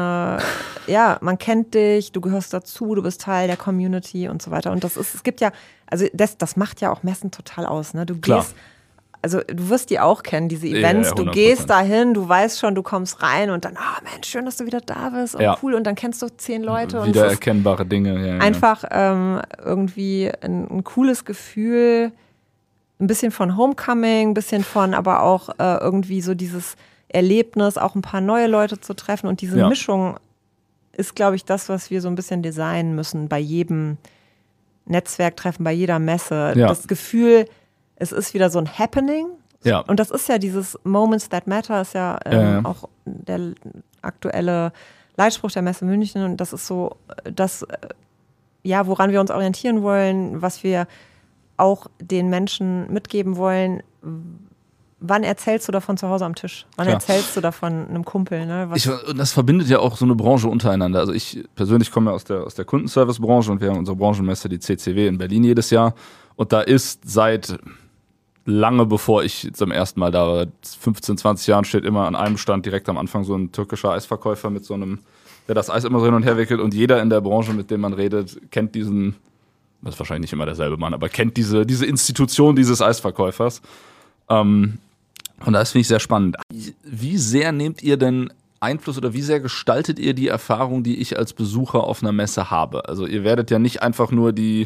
man kennt dich, du gehörst dazu, du bist Teil der Community und so weiter. Und es gibt ja, also das macht ja auch Messen total aus, ne? Du gehst, also du wirst die auch kennen, diese Events, ja, du gehst dahin, du weißt schon, du kommst rein und dann, Mensch, schön, dass du wieder da bist und cool, und dann kennst du 10 Leute. Wiedererkennbare Dinge. Einfach irgendwie ein cooles Gefühl, ein bisschen von Homecoming, ein bisschen von, aber auch irgendwie so dieses Erlebnis, auch ein paar neue Leute zu treffen, und diese Mischung ist, glaube ich, das, was wir so ein bisschen designen müssen bei jedem Netzwerktreffen, bei jeder Messe. Ja. Das Gefühl, es ist wieder so ein Happening. Ja. Und das ist ja dieses Moments that matter, ist ja auch der aktuelle Leitspruch der Messe München und das ist so das, woran wir uns orientieren wollen, was wir auch den Menschen mitgeben wollen. Wann erzählst du davon zu Hause am Tisch? Wann erzählst du davon einem Kumpel? Ne? Und das verbindet ja auch so eine Branche untereinander. Also ich persönlich komme ja aus der Kundenservice-Branche und wir haben unsere Branchenmesse, die CCW in Berlin jedes Jahr. Und da ist seit lange bevor ich zum ersten Mal da war, 15, 20 Jahren, steht immer an einem Stand direkt am Anfang so ein türkischer Eisverkäufer mit so einem, der das Eis immer so hin und her wickelt und jeder in der Branche, mit dem man redet, kennt diesen, das ist wahrscheinlich nicht immer derselbe Mann, aber kennt diese Institution dieses Eisverkäufers. Und das finde ich sehr spannend. Wie sehr nehmt ihr denn Einfluss oder wie sehr gestaltet ihr die Erfahrung, die ich als Besucher auf einer Messe habe? Also ihr werdet ja nicht einfach nur die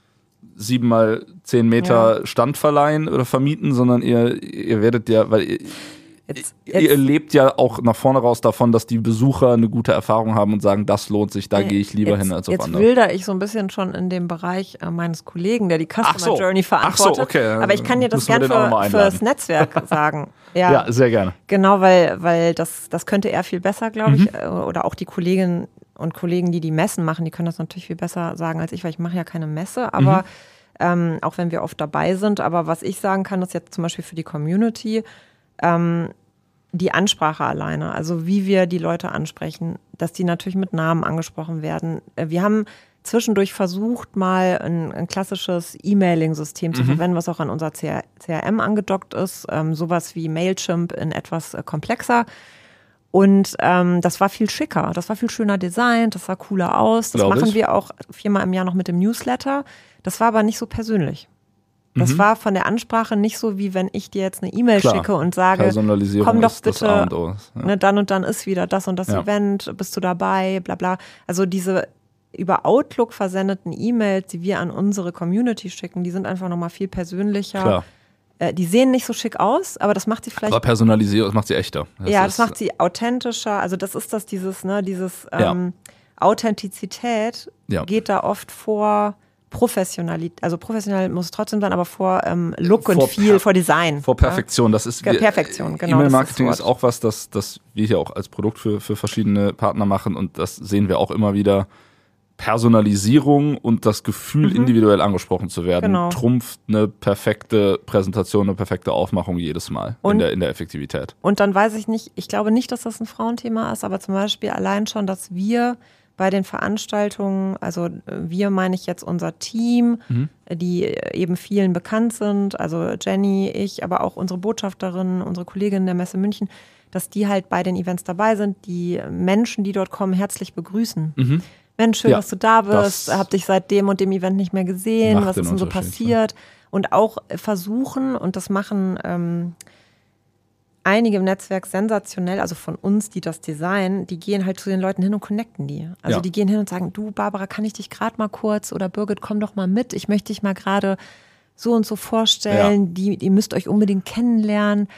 7x10 Meter Stand verleihen oder vermieten, sondern ihr werdet ja, weil ihr lebt ja auch nach vorne raus davon, dass die Besucher eine gute Erfahrung haben und sagen, das lohnt sich, da gehe ich lieber hin als auf andere. Jetzt wilder ich so ein bisschen schon in dem Bereich meines Kollegen, der die Customer Journey verantwortet. Ach so, okay. Aber ich kann dir das gerne fürs Netzwerk sagen. Ja, sehr gerne. Genau, weil das könnte er viel besser, glaube ich, oder auch die Kolleginnen und Kollegen, die Messen machen, die können das natürlich viel besser sagen als ich, weil ich mache ja keine Messe, aber auch wenn wir oft dabei sind. Aber was ich sagen kann, ist jetzt zum Beispiel für die Community, die Ansprache alleine, also wie wir die Leute ansprechen, dass die natürlich mit Namen angesprochen werden. Wir haben zwischendurch versucht, mal ein klassisches E-Mailing-System zu verwenden, was auch an unser CRM angedockt ist, sowas wie Mailchimp in etwas komplexer. Und das war viel schicker, das war viel schöner designt, das sah cooler aus. Das machen wir auch 4-mal im Jahr noch mit dem Newsletter. Das war aber nicht so persönlich. Das war von der Ansprache nicht so, wie wenn ich dir jetzt eine E-Mail schicke und sage, komm doch bitte, ne, dann und dann ist wieder das und das Event, bist du dabei, bla bla. Also diese über Outlook versendeten E-Mails, die wir an unsere Community schicken, die sind einfach nochmal viel persönlicher. Klar. Die sehen nicht so schick aus, aber das macht sie vielleicht... Aber personalisiert, das macht sie echter. Das macht sie authentischer. Also das ist dieses Authentizität geht da oft vor Professionalität. Also professionell muss es trotzdem sein, aber vor Look und Feel, vor Design. Vor Perfektion. Das ist Perfektion, genau. E-Mail-Marketing ist auch was, das wir hier auch als Produkt für verschiedene Partner machen und das sehen wir auch immer wieder. Personalisierung und das Gefühl, individuell angesprochen zu werden, trumpft eine perfekte Präsentation, eine perfekte Aufmachung jedes Mal in der Effektivität. Und dann weiß ich nicht, ich glaube nicht, dass das ein Frauenthema ist, aber zum Beispiel allein schon, dass wir bei den Veranstaltungen, also wir meine ich jetzt unser Team, die eben vielen bekannt sind, also Jenny, ich, aber auch unsere Botschafterinnen, unsere Kolleginnen der Messe München, dass die halt bei den Events dabei sind, die Menschen, die dort kommen, herzlich begrüßen. Mensch, schön, dass du da bist, hab dich seit dem und dem Event nicht mehr gesehen, was ist denn so passiert? Und auch versuchen, und das machen einige im Netzwerk sensationell, also von uns, die das designen, die gehen halt zu den Leuten hin und connecten die. Also die gehen hin und sagen, du Barbara, kann ich dich gerade mal kurz oder Birgit, komm doch mal mit, ich möchte dich mal gerade so und so vorstellen, ihr müsst euch unbedingt kennenlernen.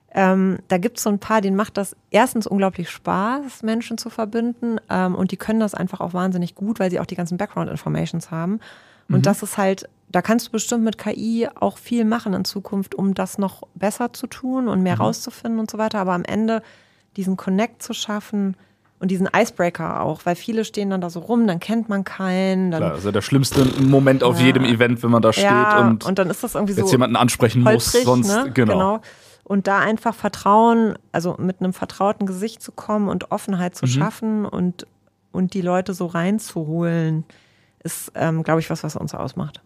Da gibt es so ein paar, denen macht das erstens unglaublich Spaß, Menschen zu verbinden und die können das einfach auch wahnsinnig gut, weil sie auch die ganzen Background-Informations haben. Und das ist halt, da kannst du bestimmt mit KI auch viel machen in Zukunft, um das noch besser zu tun und mehr rauszufinden und so weiter. Aber am Ende diesen Connect zu schaffen und diesen Icebreaker auch, weil viele stehen dann da so rum, dann kennt man keinen. Dann, also der schlimmste Moment auf jedem Event, wenn man da steht und dann ist das irgendwie jetzt so jemanden ansprechen muss, sonst ne? Genau. Und da einfach Vertrauen, also mit einem vertrauten Gesicht zu kommen und Offenheit zu schaffen und die Leute so reinzuholen, ist, glaube ich, was uns ausmacht.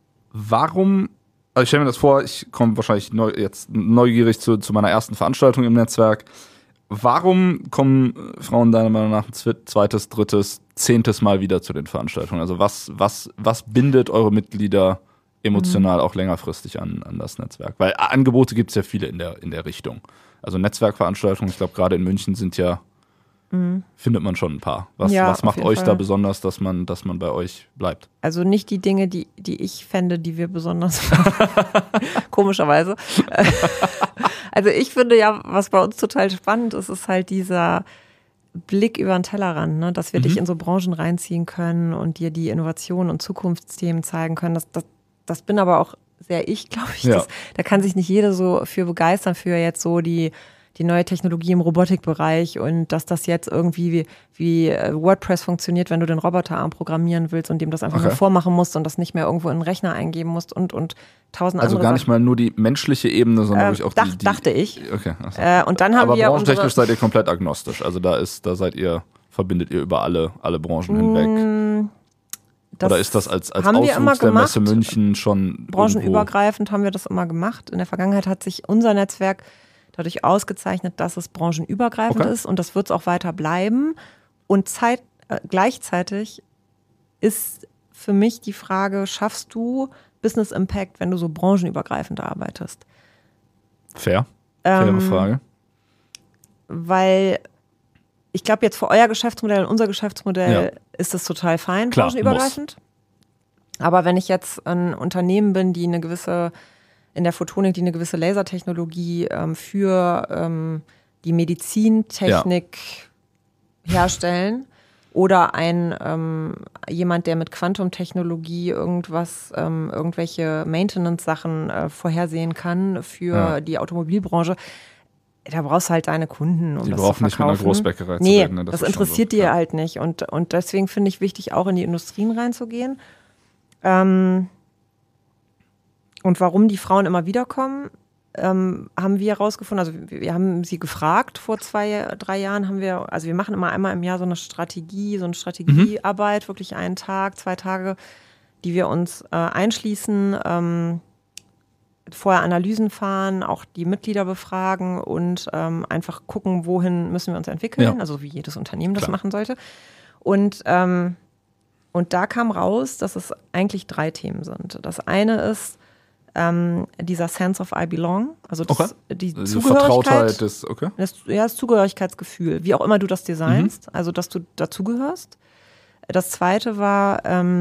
Warum, also ich stelle mir das vor, ich komme wahrscheinlich jetzt neugierig zu meiner ersten Veranstaltung im Netzwerk. Warum kommen Frauen deiner Meinung nach ein zweites, drittes, 10. Mal wieder zu den Veranstaltungen? Also was bindet eure Mitglieder emotional auch längerfristig an das Netzwerk? Weil Angebote gibt es ja viele in der Richtung. Also Netzwerkveranstaltungen, ich glaube gerade in München sind findet man schon ein paar. Was macht euch da besonders, dass man bei euch bleibt? Also nicht die Dinge, die ich fände, die wir besonders komischerweise. Also ich finde ja, was bei uns total spannend ist, ist halt dieser Blick über den Tellerrand, ne? Dass wir dich in so Branchen reinziehen können und dir die Innovationen und Zukunftsthemen zeigen können. Das bin aber auch sehr ich, glaube ich. Da kann sich nicht jeder so für begeistern, für jetzt so die die neue Technologie im Robotikbereich und dass das jetzt irgendwie wie WordPress funktioniert, wenn du den Roboterarm programmieren willst und dem das einfach nur vormachen musst und das nicht mehr irgendwo in einen Rechner eingeben musst und tausend andere Also gar nicht mal nur die menschliche Ebene, sondern wirklich auch die... Dachte ich. Okay. Also. Und dann haben aber wir branchentechnisch seid ihr komplett agnostisch. Also verbindet ihr über alle Branchen hinweg. Oder ist das als Auswuchs der Messe München schon branchenübergreifend haben wir das immer gemacht. In der Vergangenheit hat sich unser Netzwerk dadurch ausgezeichnet, dass es branchenübergreifend ist und das wird es auch weiter bleiben. Und gleichzeitig ist für mich die Frage, schaffst du Business Impact, wenn du so branchenübergreifend arbeitest? Faire Frage. Weil ich glaube, jetzt für euer Geschäftsmodell und unser Geschäftsmodell ist es total fein, klar, branchenübergreifend. Aber wenn ich jetzt ein Unternehmen bin, die in der Photonik, die eine gewisse Lasertechnologie für die Medizintechnik herstellen oder jemand, der mit Quantumtechnologie irgendwelche Maintenance-Sachen vorhersehen kann für die Automobilbranche, da brauchst du halt deine Kunden, um das zu verkaufen. Die brauchen nicht mit einer Großbäckerei zu reden. Nee, das interessiert dir halt nicht. Und deswegen finde ich wichtig, auch in die Industrien reinzugehen. Und warum die Frauen immer wiederkommen, haben wir herausgefunden. Also wir haben sie gefragt vor 2-3 Jahren. Wir machen immer einmal im Jahr so eine Strategiearbeit, wirklich 1 Tag, 2 Tage, die wir uns einschließen, vorher Analysen fahren, auch die Mitglieder befragen und einfach gucken, wohin müssen wir uns entwickeln, also wie jedes Unternehmen das machen sollte. Und da kam raus, dass es eigentlich 3 Themen sind. Das eine ist dieser Sense of I belong, also die Zugehörigkeit, das Zugehörigkeitsgefühl, wie auch immer du das designst, also dass du dazugehörst. Das zweite war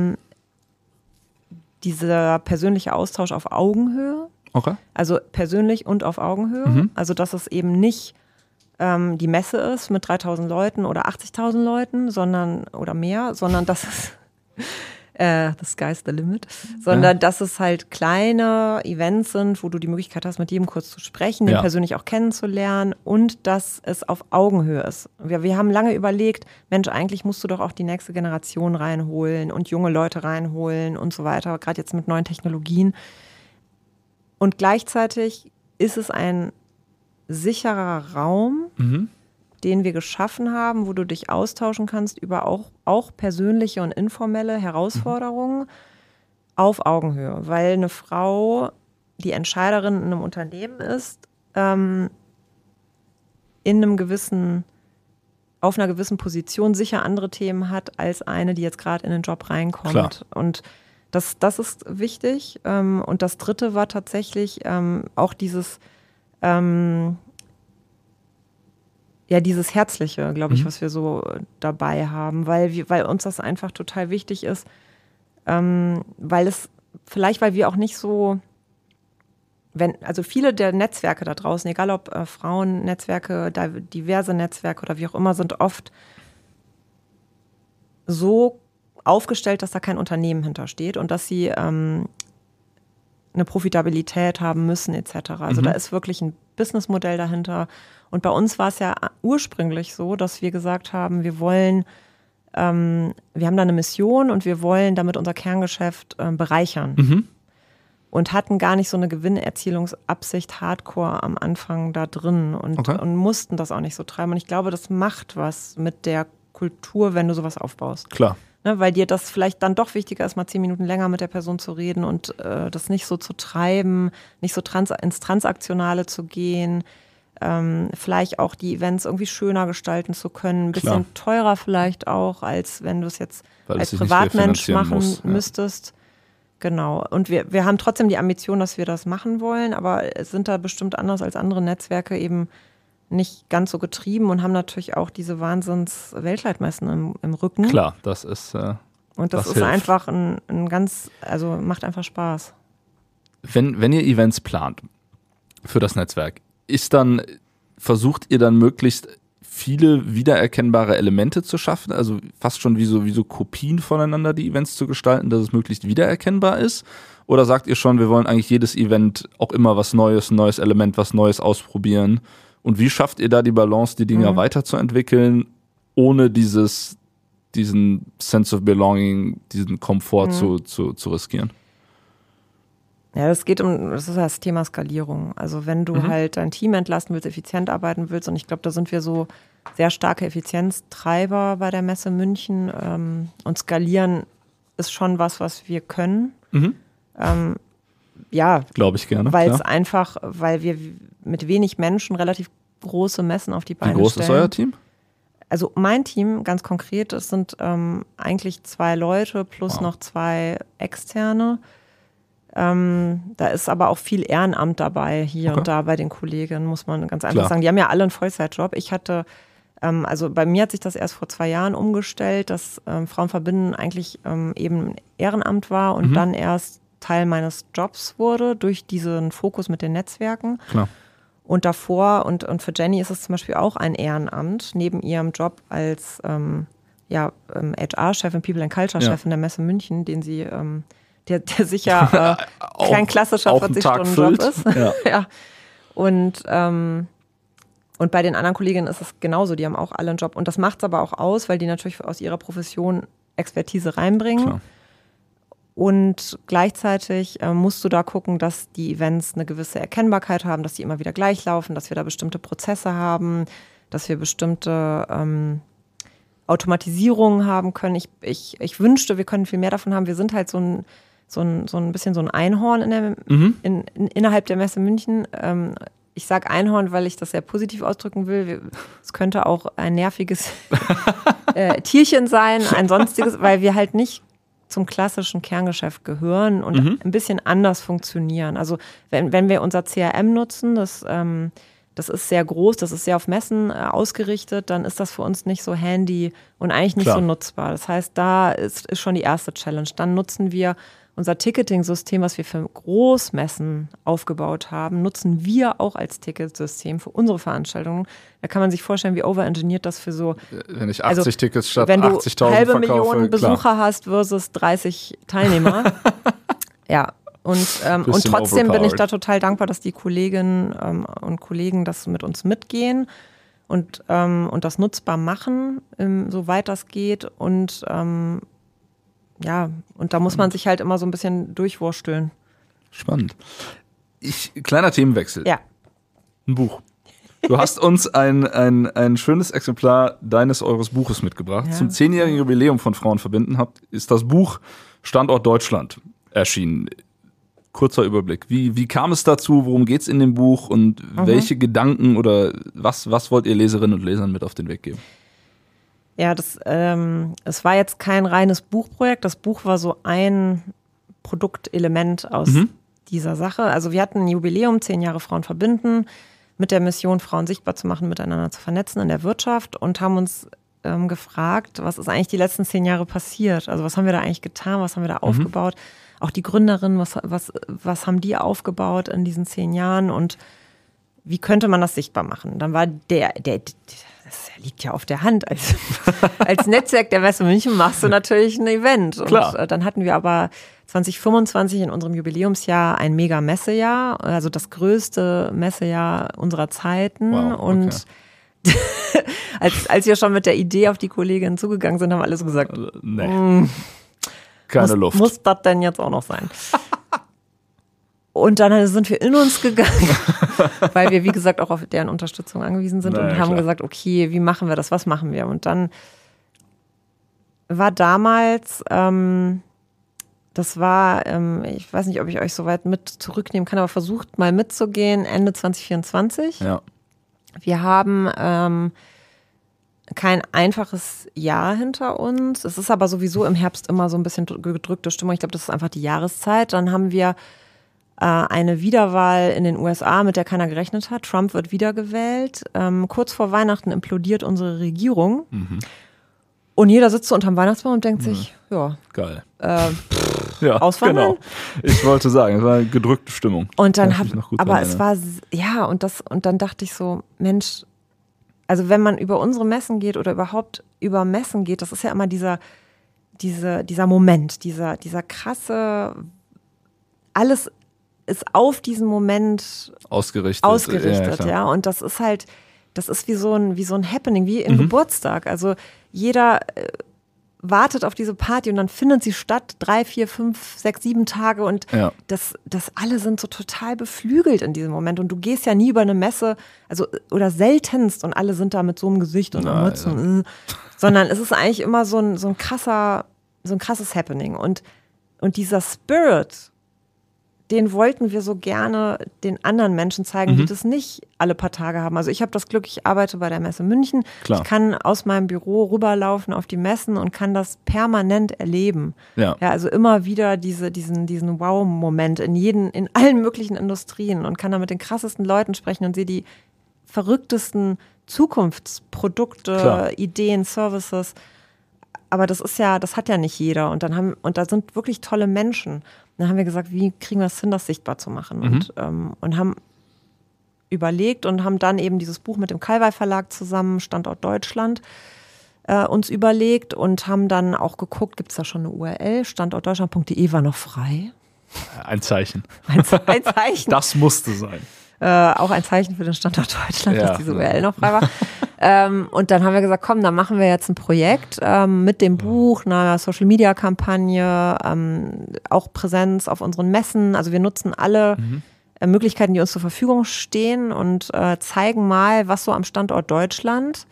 dieser persönliche Austausch auf Augenhöhe. Also persönlich und auf Augenhöhe. Also dass es eben nicht die Messe ist mit 3.000 Leuten oder 80.000 Leuten, oder mehr, sondern dass es the sky's the limit, sondern dass es halt kleine Events sind, wo du die Möglichkeit hast, mit jedem kurz zu sprechen, den persönlich auch kennenzulernen und dass es auf Augenhöhe ist. Wir haben lange überlegt, Mensch, eigentlich musst du doch auch die nächste Generation reinholen und junge Leute reinholen und so weiter, gerade jetzt mit neuen Technologien. Und gleichzeitig ist es ein sicherer Raum, den wir geschaffen haben, wo du dich austauschen kannst über auch persönliche und informelle Herausforderungen auf Augenhöhe. Weil eine Frau, die Entscheiderin in einem Unternehmen ist, auf einer gewissen Position sicher andere Themen hat, als eine, die jetzt gerade in den Job reinkommt. Klar. Und das ist wichtig. Und das dritte war tatsächlich auch dieses dieses Herzliche, glaube ich, was wir so dabei haben, weil uns das einfach total wichtig ist, weil wir auch nicht so, also viele der Netzwerke da draußen, egal ob Frauennetzwerke, diverse Netzwerke oder wie auch immer, sind oft so aufgestellt, dass da kein Unternehmen hintersteht und dass sie eine Profitabilität haben müssen etc. Also da ist wirklich ein Businessmodell dahinter. Und bei uns war es ja ursprünglich so, dass wir gesagt haben, wir haben da eine Mission und wir wollen damit unser Kerngeschäft bereichern. Und hatten gar nicht so eine Gewinnerzielungsabsicht hardcore am Anfang da drin und mussten das auch nicht so treiben. Und ich glaube, das macht was mit der Kultur, wenn du sowas aufbaust. Klar. Ne, weil dir das vielleicht dann doch wichtiger ist, mal 10 Minuten länger mit der Person zu reden und das nicht so zu treiben, nicht so ins Transaktionale zu gehen, vielleicht auch die Events irgendwie schöner gestalten zu können, ein bisschen teurer vielleicht auch, als wenn du es jetzt als Privatmensch machen müsstest. Genau. Und wir haben trotzdem die Ambition, dass wir das machen wollen, aber es sind da bestimmt anders als andere Netzwerke eben nicht ganz so getrieben und haben natürlich auch diese Wahnsinns-Weltleitmessen im Rücken. Klar, das ist und das ist hilft. Einfach macht einfach Spaß. Wenn ihr Events plant für das Netzwerk, versucht ihr dann möglichst viele wiedererkennbare Elemente zu schaffen, also fast schon wie so Kopien voneinander die Events zu gestalten, dass es möglichst wiedererkennbar ist? Oder sagt ihr schon, wir wollen eigentlich jedes Event auch immer was Neues, ein neues Element, was Neues ausprobieren Und wie schafft ihr da die Balance, die Dinge weiterzuentwickeln, ohne diesen Sense of Belonging, diesen Komfort zu riskieren? Ja, das ist das Thema Skalierung. Also wenn du halt dein Team entlasten willst, effizient arbeiten willst, und ich glaube, da sind wir so sehr starke Effizienztreiber bei der Messe München, und skalieren ist schon was wir können. Ja, glaube ich gerne. Weil wir mit wenig Menschen relativ große Messen auf die Beine stellen. Wie groß ist euer Team? Also mein Team, ganz konkret, es sind eigentlich 2 Leute plus noch 2 Externe. Da ist aber auch viel Ehrenamt dabei, hier und da bei den Kolleginnen, muss man ganz einfach sagen. Die haben ja alle einen Vollzeitjob. Ich hatte, also bei mir hat sich das erst vor 2 Jahren umgestellt, dass Frauen verbinden eigentlich eben Ehrenamt war und dann erst Teil meines Jobs wurde durch diesen Fokus mit den Netzwerken. Klar. Und davor, und für Jenny ist es zum Beispiel auch ein Ehrenamt, neben ihrem Job als HR-Chefin, People and Culture-Chefin der Messe München, den sie der sicher kein klassischer 40-Stunden-Job ist. Ja. Und bei den anderen Kolleginnen ist es genauso, die haben auch alle einen Job. Und das macht es aber auch aus, weil die natürlich aus ihrer Profession Expertise reinbringen. Klar. Und gleichzeitig musst du da gucken, dass die Events eine gewisse Erkennbarkeit haben, dass die immer wieder gleich laufen, dass wir da bestimmte Prozesse haben, dass wir bestimmte Automatisierungen haben können. Ich wünschte, wir können viel mehr davon haben. Wir sind halt so ein bisschen so ein Einhorn innerhalb der Messe München. Ich sage Einhorn, weil ich das sehr positiv ausdrücken will. Es könnte auch ein nerviges Tierchen sein, ein sonstiges, weil wir halt nicht zum klassischen Kerngeschäft gehören und ein bisschen anders funktionieren. Also wenn wir unser CRM nutzen, das ist sehr groß, das ist sehr auf Messen ausgerichtet, dann ist das für uns nicht so handy und eigentlich nicht so nutzbar. Das heißt, da ist schon die erste Challenge. Dann nutzen wir unser Ticketing-System, was wir für Großmessen aufgebaut haben, nutzen wir auch als Ticketsystem für unsere Veranstaltungen. Da kann man sich vorstellen, wie overengineert das für so... Wenn ich 80 Tickets statt 80.000 verkaufe, wenn du halbe Millionen Besucher hast versus 30 Teilnehmer. Ja, und trotzdem bin ich da total dankbar, dass die Kolleginnen und Kollegen das mit uns mitgehen und das nutzbar machen, soweit das geht. Und und da muss man sich halt immer so ein bisschen durchwursteln. Spannend. Kleiner Themenwechsel. Ja. Ein Buch. Du hast uns ein schönes Exemplar eures Buches mitgebracht. Ja. Zum 10-jährigen Jubiläum von Frauen verbinden ist das Buch Standort Deutschland erschienen. Kurzer Überblick. Wie kam es dazu? Worum geht es in dem Buch? Und welche Gedanken oder was wollt ihr Leserinnen und Lesern mit auf den Weg geben? Ja, es war jetzt kein reines Buchprojekt. Das Buch war so ein Produktelement aus dieser Sache. Also wir hatten ein Jubiläum, 10 Jahre Frauen verbinden, mit der Mission, Frauen sichtbar zu machen, miteinander zu vernetzen in der Wirtschaft und haben uns gefragt, was ist eigentlich die letzten 10 Jahre passiert? Also was haben wir da eigentlich getan? Was haben wir da aufgebaut? Auch die Gründerinnen, was haben die aufgebaut in diesen 10 Jahren? Und wie könnte man das sichtbar machen? Dann war das liegt ja auf der Hand. Als Netzwerk der Messe München machst du natürlich ein Event. Klar. Und dann hatten wir aber 2025 in unserem Jubiläumsjahr ein Mega-Messejahr, also das größte Messejahr unserer Zeiten. Wow, okay. Und als wir schon mit der Idee auf die Kolleginnen zugegangen sind, haben alle so gesagt, nee. Keine Luft. Muss das denn jetzt auch noch sein? Und dann sind wir in uns gegangen, weil wir, wie gesagt, auch auf deren Unterstützung angewiesen sind und haben gesagt, okay, wie machen wir das, was machen wir? Und dann war damals, ich weiß nicht, ob ich euch so weit mit zurücknehmen kann, aber versucht mal mitzugehen, Ende 2024. Ja. Wir haben kein einfaches Jahr hinter uns. Es ist aber sowieso im Herbst immer so ein bisschen gedrückte Stimmung. Ich glaube, das ist einfach die Jahreszeit. Dann haben wir eine Wiederwahl in den USA, mit der keiner gerechnet hat. Trump wird wiedergewählt. Kurz vor Weihnachten implodiert unsere Regierung. Und jeder sitzt so unterm Weihnachtsbaum und denkt sich, ja. Geil. Ja, auswandern. Genau. Ich wollte sagen, es war eine gedrückte Stimmung. Und dann und dann dachte ich so, Mensch, also wenn man über unsere Messen geht oder überhaupt über Messen geht, das ist ja immer dieser Moment, dieser krasse, alles ist auf diesen Moment ausgerichtet. Ja. Und das ist halt, das ist wie so ein Happening, wie im Geburtstag. Also jeder wartet auf diese Party und dann findet sie statt, 3, 4, 5, 6, 7 Tage und das alle sind so total beflügelt in diesem Moment und du gehst ja nie über eine Messe, also oder seltenst und alle sind da mit so einem Gesicht und Mützen, sondern es ist eigentlich immer so ein krasses Happening und dieser Spirit, den wollten wir so gerne den anderen Menschen zeigen, die das nicht alle paar Tage haben. Also ich habe das Glück, ich arbeite bei der Messe München. Klar. Ich kann aus meinem Büro rüberlaufen auf die Messen und kann das permanent erleben. Ja, also immer wieder diesen Wow-Moment in allen möglichen Industrien und kann da mit den krassesten Leuten sprechen und sehe die verrücktesten Zukunftsprodukte, Ideen, Services. Aber das hat ja nicht jeder. Und da sind wirklich tolle Menschen. Dann haben wir gesagt, wie kriegen wir es hin, das sichtbar zu machen? Und haben überlegt und haben dann eben dieses Buch mit dem Kalwey Verlag zusammen, Standort Deutschland, uns überlegt und haben dann auch geguckt, gibt es da schon eine URL? Standortdeutschland.de war noch frei. Ein Zeichen. Ein Zeichen. Das musste sein. Auch ein Zeichen für den Standort Deutschland, dass diese URL noch frei war. Und dann haben wir gesagt, komm, dann machen wir jetzt ein Projekt mit dem Buch, einer Social-Media-Kampagne, auch Präsenz auf unseren Messen. Also wir nutzen alle Möglichkeiten, die uns zur Verfügung stehen und zeigen mal, was so am Standort Deutschland,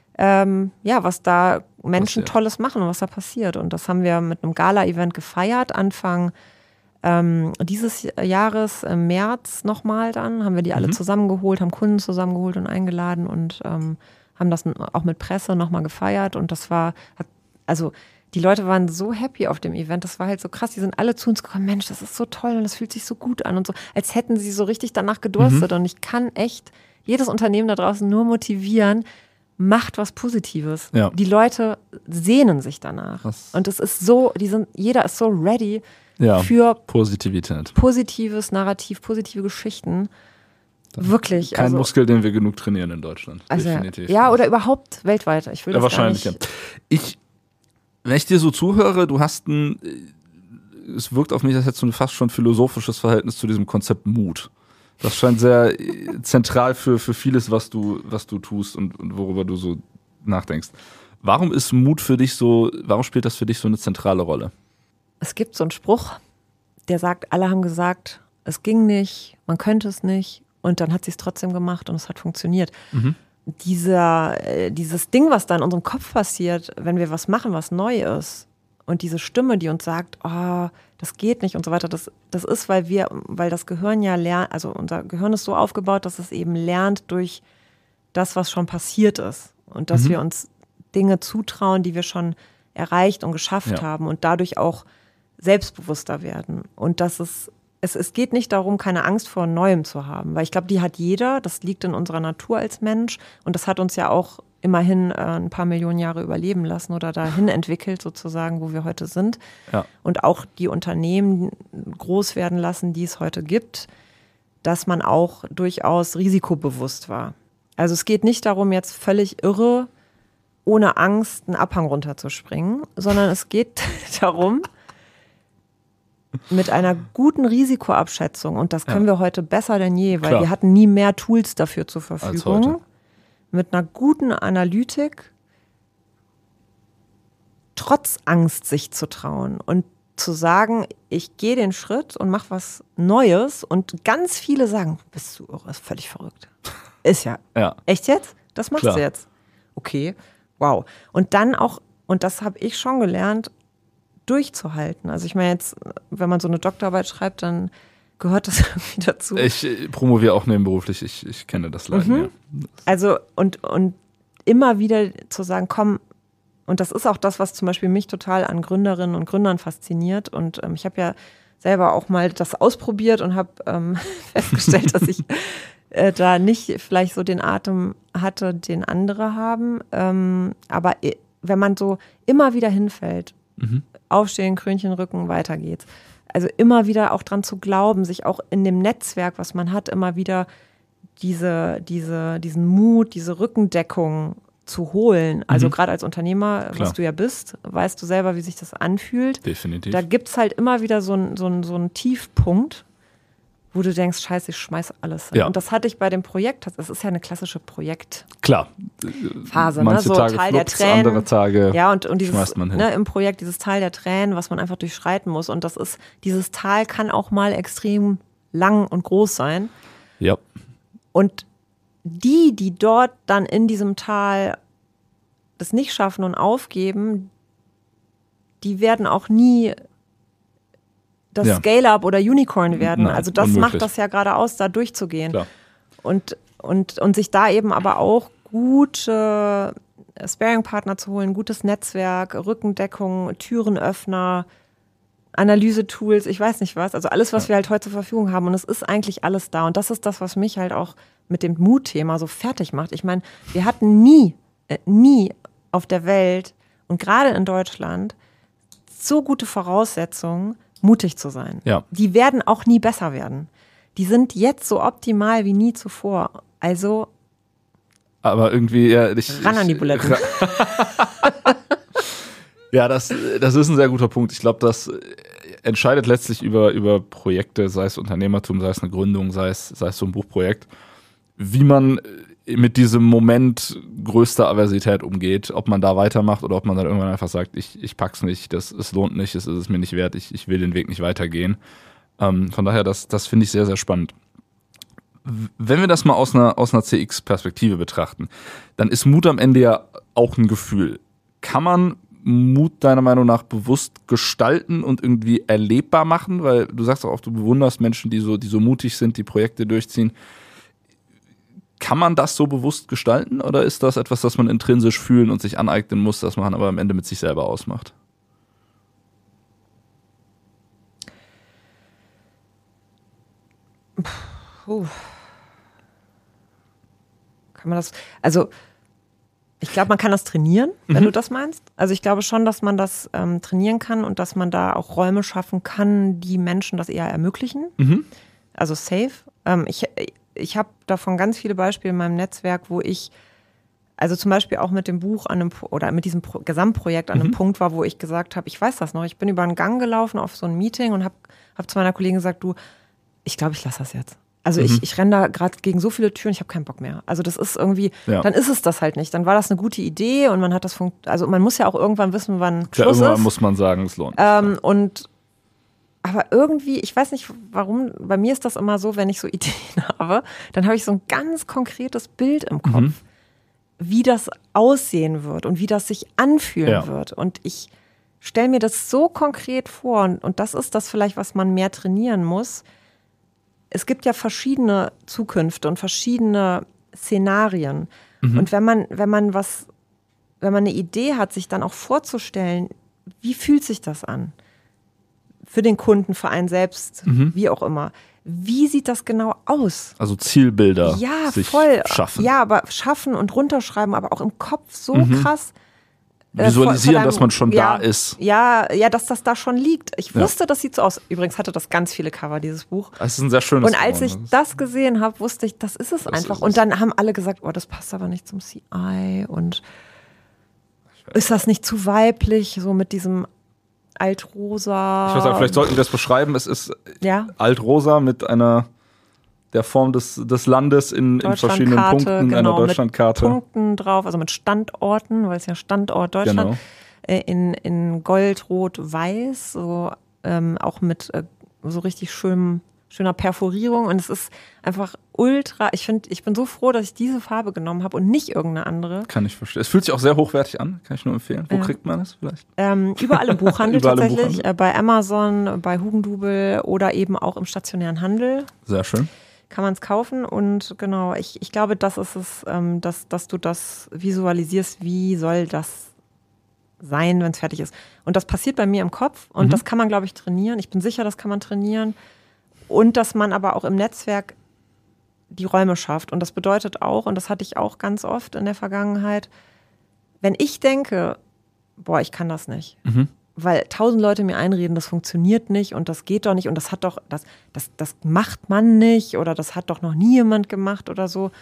was da Menschen Tolles machen und was da passiert. Und das haben wir mit einem Gala-Event gefeiert, Anfang dieses Jahres im März nochmal dann, haben wir die alle zusammengeholt, haben Kunden zusammengeholt und eingeladen und haben das auch mit Presse nochmal gefeiert und die Leute waren so happy auf dem Event, das war halt so krass, die sind alle zu uns gekommen, Mensch, das ist so toll und das fühlt sich so gut an und so, als hätten sie so richtig danach gedurstet und ich kann echt jedes Unternehmen da draußen nur motivieren, macht was Positives. Ja. Die Leute sehnen sich danach und es ist so, jeder ist so ready für Positivität. Positives Narrativ, positive Geschichten. Wirklich. Kein Muskel, den wir genug trainieren in Deutschland. Definitiv. Ja, oder überhaupt weltweit. Ich will das wahrscheinlich, gar nicht. Wenn ich dir so zuhöre, es wirkt auf mich, als hättest du fast schon philosophisches Verhältnis zu diesem Konzept Mut. Das scheint sehr zentral für vieles, was du tust und worüber du so nachdenkst. Warum ist Mut warum spielt das für dich so eine zentrale Rolle? Es gibt so einen Spruch, der sagt, alle haben gesagt, es ging nicht, man könnte es nicht und dann hat sie es trotzdem gemacht und es hat funktioniert. Dieses Ding, was da in unserem Kopf passiert, wenn wir was machen, was neu ist und diese Stimme, die uns sagt, oh, das geht nicht und so weiter, das ist, weil das Gehirn ja lernt, also unser Gehirn ist so aufgebaut, dass es eben lernt durch das, was schon passiert ist und dass wir uns Dinge zutrauen, die wir schon erreicht und geschafft haben und dadurch auch selbstbewusster werden. Und es geht nicht darum, keine Angst vor Neuem zu haben, weil ich glaube, die hat jeder, das liegt in unserer Natur als Mensch und das hat uns ja auch immerhin ein paar Millionen Jahre überleben lassen oder dahin entwickelt sozusagen, wo wir heute sind. Ja. Und auch die Unternehmen groß werden lassen, die es heute gibt, dass man auch durchaus risikobewusst war. Also es geht nicht darum, jetzt völlig irre, ohne Angst einen Abhang runterzuspringen, sondern es geht darum, mit einer guten Risikoabschätzung, und das können wir heute besser denn je, weil wir hatten nie mehr Tools dafür zur Verfügung, mit einer guten Analytik trotz Angst sich zu trauen und zu sagen, ich gehe den Schritt und mache was Neues und ganz viele sagen, bist du irre, ist völlig verrückt. Ist ja. Echt jetzt? Das machst du jetzt? Okay, wow. Und dann auch, und das habe ich schon gelernt, durchzuhalten. Also ich meine jetzt, wenn man so eine Doktorarbeit schreibt, dann gehört das irgendwie dazu. Ich promoviere auch nebenberuflich, ich kenne das Leiden. Also und immer wieder zu sagen, komm, und das ist auch das, was zum Beispiel mich total an Gründerinnen und Gründern fasziniert und ich habe ja selber auch mal das ausprobiert und habe festgestellt, dass ich da nicht vielleicht so den Atem hatte, den andere haben, aber wenn man so immer wieder hinfällt, aufstehen, Krönchen rücken, weiter geht's. Also immer wieder auch dran zu glauben, sich auch in dem Netzwerk, was man hat, immer wieder diesen Mut, diese Rückendeckung zu holen. Also gerade als Unternehmer, was du ja bist, weißt du selber, wie sich das anfühlt. Definitiv. Da gibt's halt immer wieder so einen Tiefpunkt wo du denkst, scheiße, ich schmeiß alles hin. Ja. Und das hatte ich bei dem Projekt, das ist ja eine klassische Projektphase. Klar. Manche so Tage Tal der flups, Tränen. andere Tage ja, und dieses, schmeißt man hin. ne, im Projekt dieses Tal der Tränen, was man einfach durchschreiten muss. Und dieses Tal kann auch mal extrem lang und groß sein. Ja. Und die dort dann in diesem Tal das nicht schaffen und aufgeben, die werden auch nie das Scale-Up oder Unicorn werden. Nein, also das unmöglich. macht das ja gerade aus, da durchzugehen. Klar. Und sich da eben aber auch gute Sparing-Partner zu holen, gutes Netzwerk, Rückendeckung, Türenöffner, Analyse-Tools, ich weiß nicht was. Also alles, was wir halt heute zur Verfügung haben. Und es ist eigentlich alles da. Und das ist das, was mich halt auch mit dem Mut-Thema so fertig macht. Ich meine, wir hatten nie auf der Welt und gerade in Deutschland so gute Voraussetzungen, mutig zu sein. Ja. Die werden auch nie besser werden. Die sind jetzt so optimal wie nie zuvor. Also Aber irgendwie, ran an die Buletten. Ja, das ist ein sehr guter Punkt. Ich glaube, das entscheidet letztlich über Projekte, sei es Unternehmertum, sei es eine Gründung, sei es so ein Buchprojekt, wie man mit diesem Moment größter Aversität umgeht, ob man da weitermacht oder ob man dann irgendwann einfach sagt, ich pack's nicht, es lohnt nicht, es ist es mir nicht wert, ich will den Weg nicht weitergehen. Von daher, das finde ich sehr, sehr spannend. Wenn wir das mal aus einer CX-Perspektive betrachten, dann ist Mut am Ende ja auch ein Gefühl. Kann man Mut deiner Meinung nach bewusst gestalten und irgendwie erlebbar machen? Weil du sagst auch oft, du bewunderst Menschen, die so mutig sind, die Projekte durchziehen. Kann man das so bewusst gestalten oder ist das etwas, das man intrinsisch fühlen und sich aneignen muss, das man aber am Ende mit sich selber ausmacht? Kann man das, also ich glaube, man kann das trainieren, wenn du das meinst. Also ich glaube schon, dass man das trainieren kann und dass man da auch Räume schaffen kann, die Menschen das eher ermöglichen. Also safe. Ich habe davon ganz viele Beispiele in meinem Netzwerk, wo ich, also zum Beispiel auch mit dem Buch oder mit diesem Gesamtprojekt an einem Punkt war, wo ich gesagt habe, ich weiß das noch, ich bin über einen Gang gelaufen auf so ein Meeting und habe zu meiner Kollegin gesagt, du, ich glaube, ich lasse das jetzt. Also ich renne da gerade gegen so viele Türen, ich habe keinen Bock mehr. Also das ist irgendwie, dann ist es das halt nicht. Dann war das eine gute Idee und man hat das also man muss ja auch irgendwann wissen, wann Schluss ist. Irgendwann muss man sagen, es lohnt. Aber irgendwie, ich weiß nicht warum, bei mir ist das immer so, wenn ich so Ideen habe, dann habe ich so ein ganz konkretes Bild im Kopf, wie das aussehen wird und wie das sich anfühlen wird. Und ich stelle mir das so konkret vor und das ist das vielleicht, was man mehr trainieren muss. Es gibt ja verschiedene Zukünfte und verschiedene Szenarien. Und wenn man eine Idee hat, sich dann auch vorzustellen, wie fühlt sich das an? Für den Kunden, für einen selbst, wie auch immer. Wie sieht das genau aus? Also Zielbilder sich schaffen. Ja, aber schaffen und runterschreiben, aber auch im Kopf so krass. Visualisieren, dass man schon da ist. Ja, dass das da schon liegt. Ich wusste, das sieht so aus. Übrigens hatte das ganz viele Cover, dieses Buch. Das ist ein sehr schönes Und als ich das gesehen habe, wusste ich, das ist es einfach. Und dann haben alle gesagt, oh, das passt aber nicht zum CI. Und ist das nicht zu weiblich, so mit diesem Altrosa? Ich weiß nicht, vielleicht sollten wir das beschreiben. Es ist Altrosa mit der Form des Landes in verschiedenen Punkten einer Deutschlandkarte. Mit Punkten drauf, also mit Standorten, weil es ja Standort Deutschland, in Gold, Rot, Weiß, so auch mit so richtig schöner Perforierung. Und es ist einfach ultra, ich bin so froh, dass ich diese Farbe genommen habe und nicht irgendeine andere. Kann ich verstehen. Es fühlt sich auch sehr hochwertig an, kann ich nur empfehlen. Wo kriegt man das vielleicht? Überall im Buchhandel tatsächlich, bei Amazon, bei Hugendubel oder eben auch im stationären Handel. Sehr schön. Kann man es kaufen und genau, ich glaube, das ist es, dass du das visualisierst, wie soll das sein, wenn es fertig ist. Und das passiert bei mir im Kopf und das kann man, glaube ich, trainieren. Ich bin sicher, das kann man trainieren. Und dass man aber auch im Netzwerk die Räume schafft. Und das bedeutet auch, und das hatte ich auch ganz oft in der Vergangenheit, wenn ich denke, boah, ich kann das nicht, weil 1000 Leute mir einreden, das funktioniert nicht und das geht doch nicht und das hat doch, das macht man nicht oder das hat doch noch nie jemand gemacht oder so.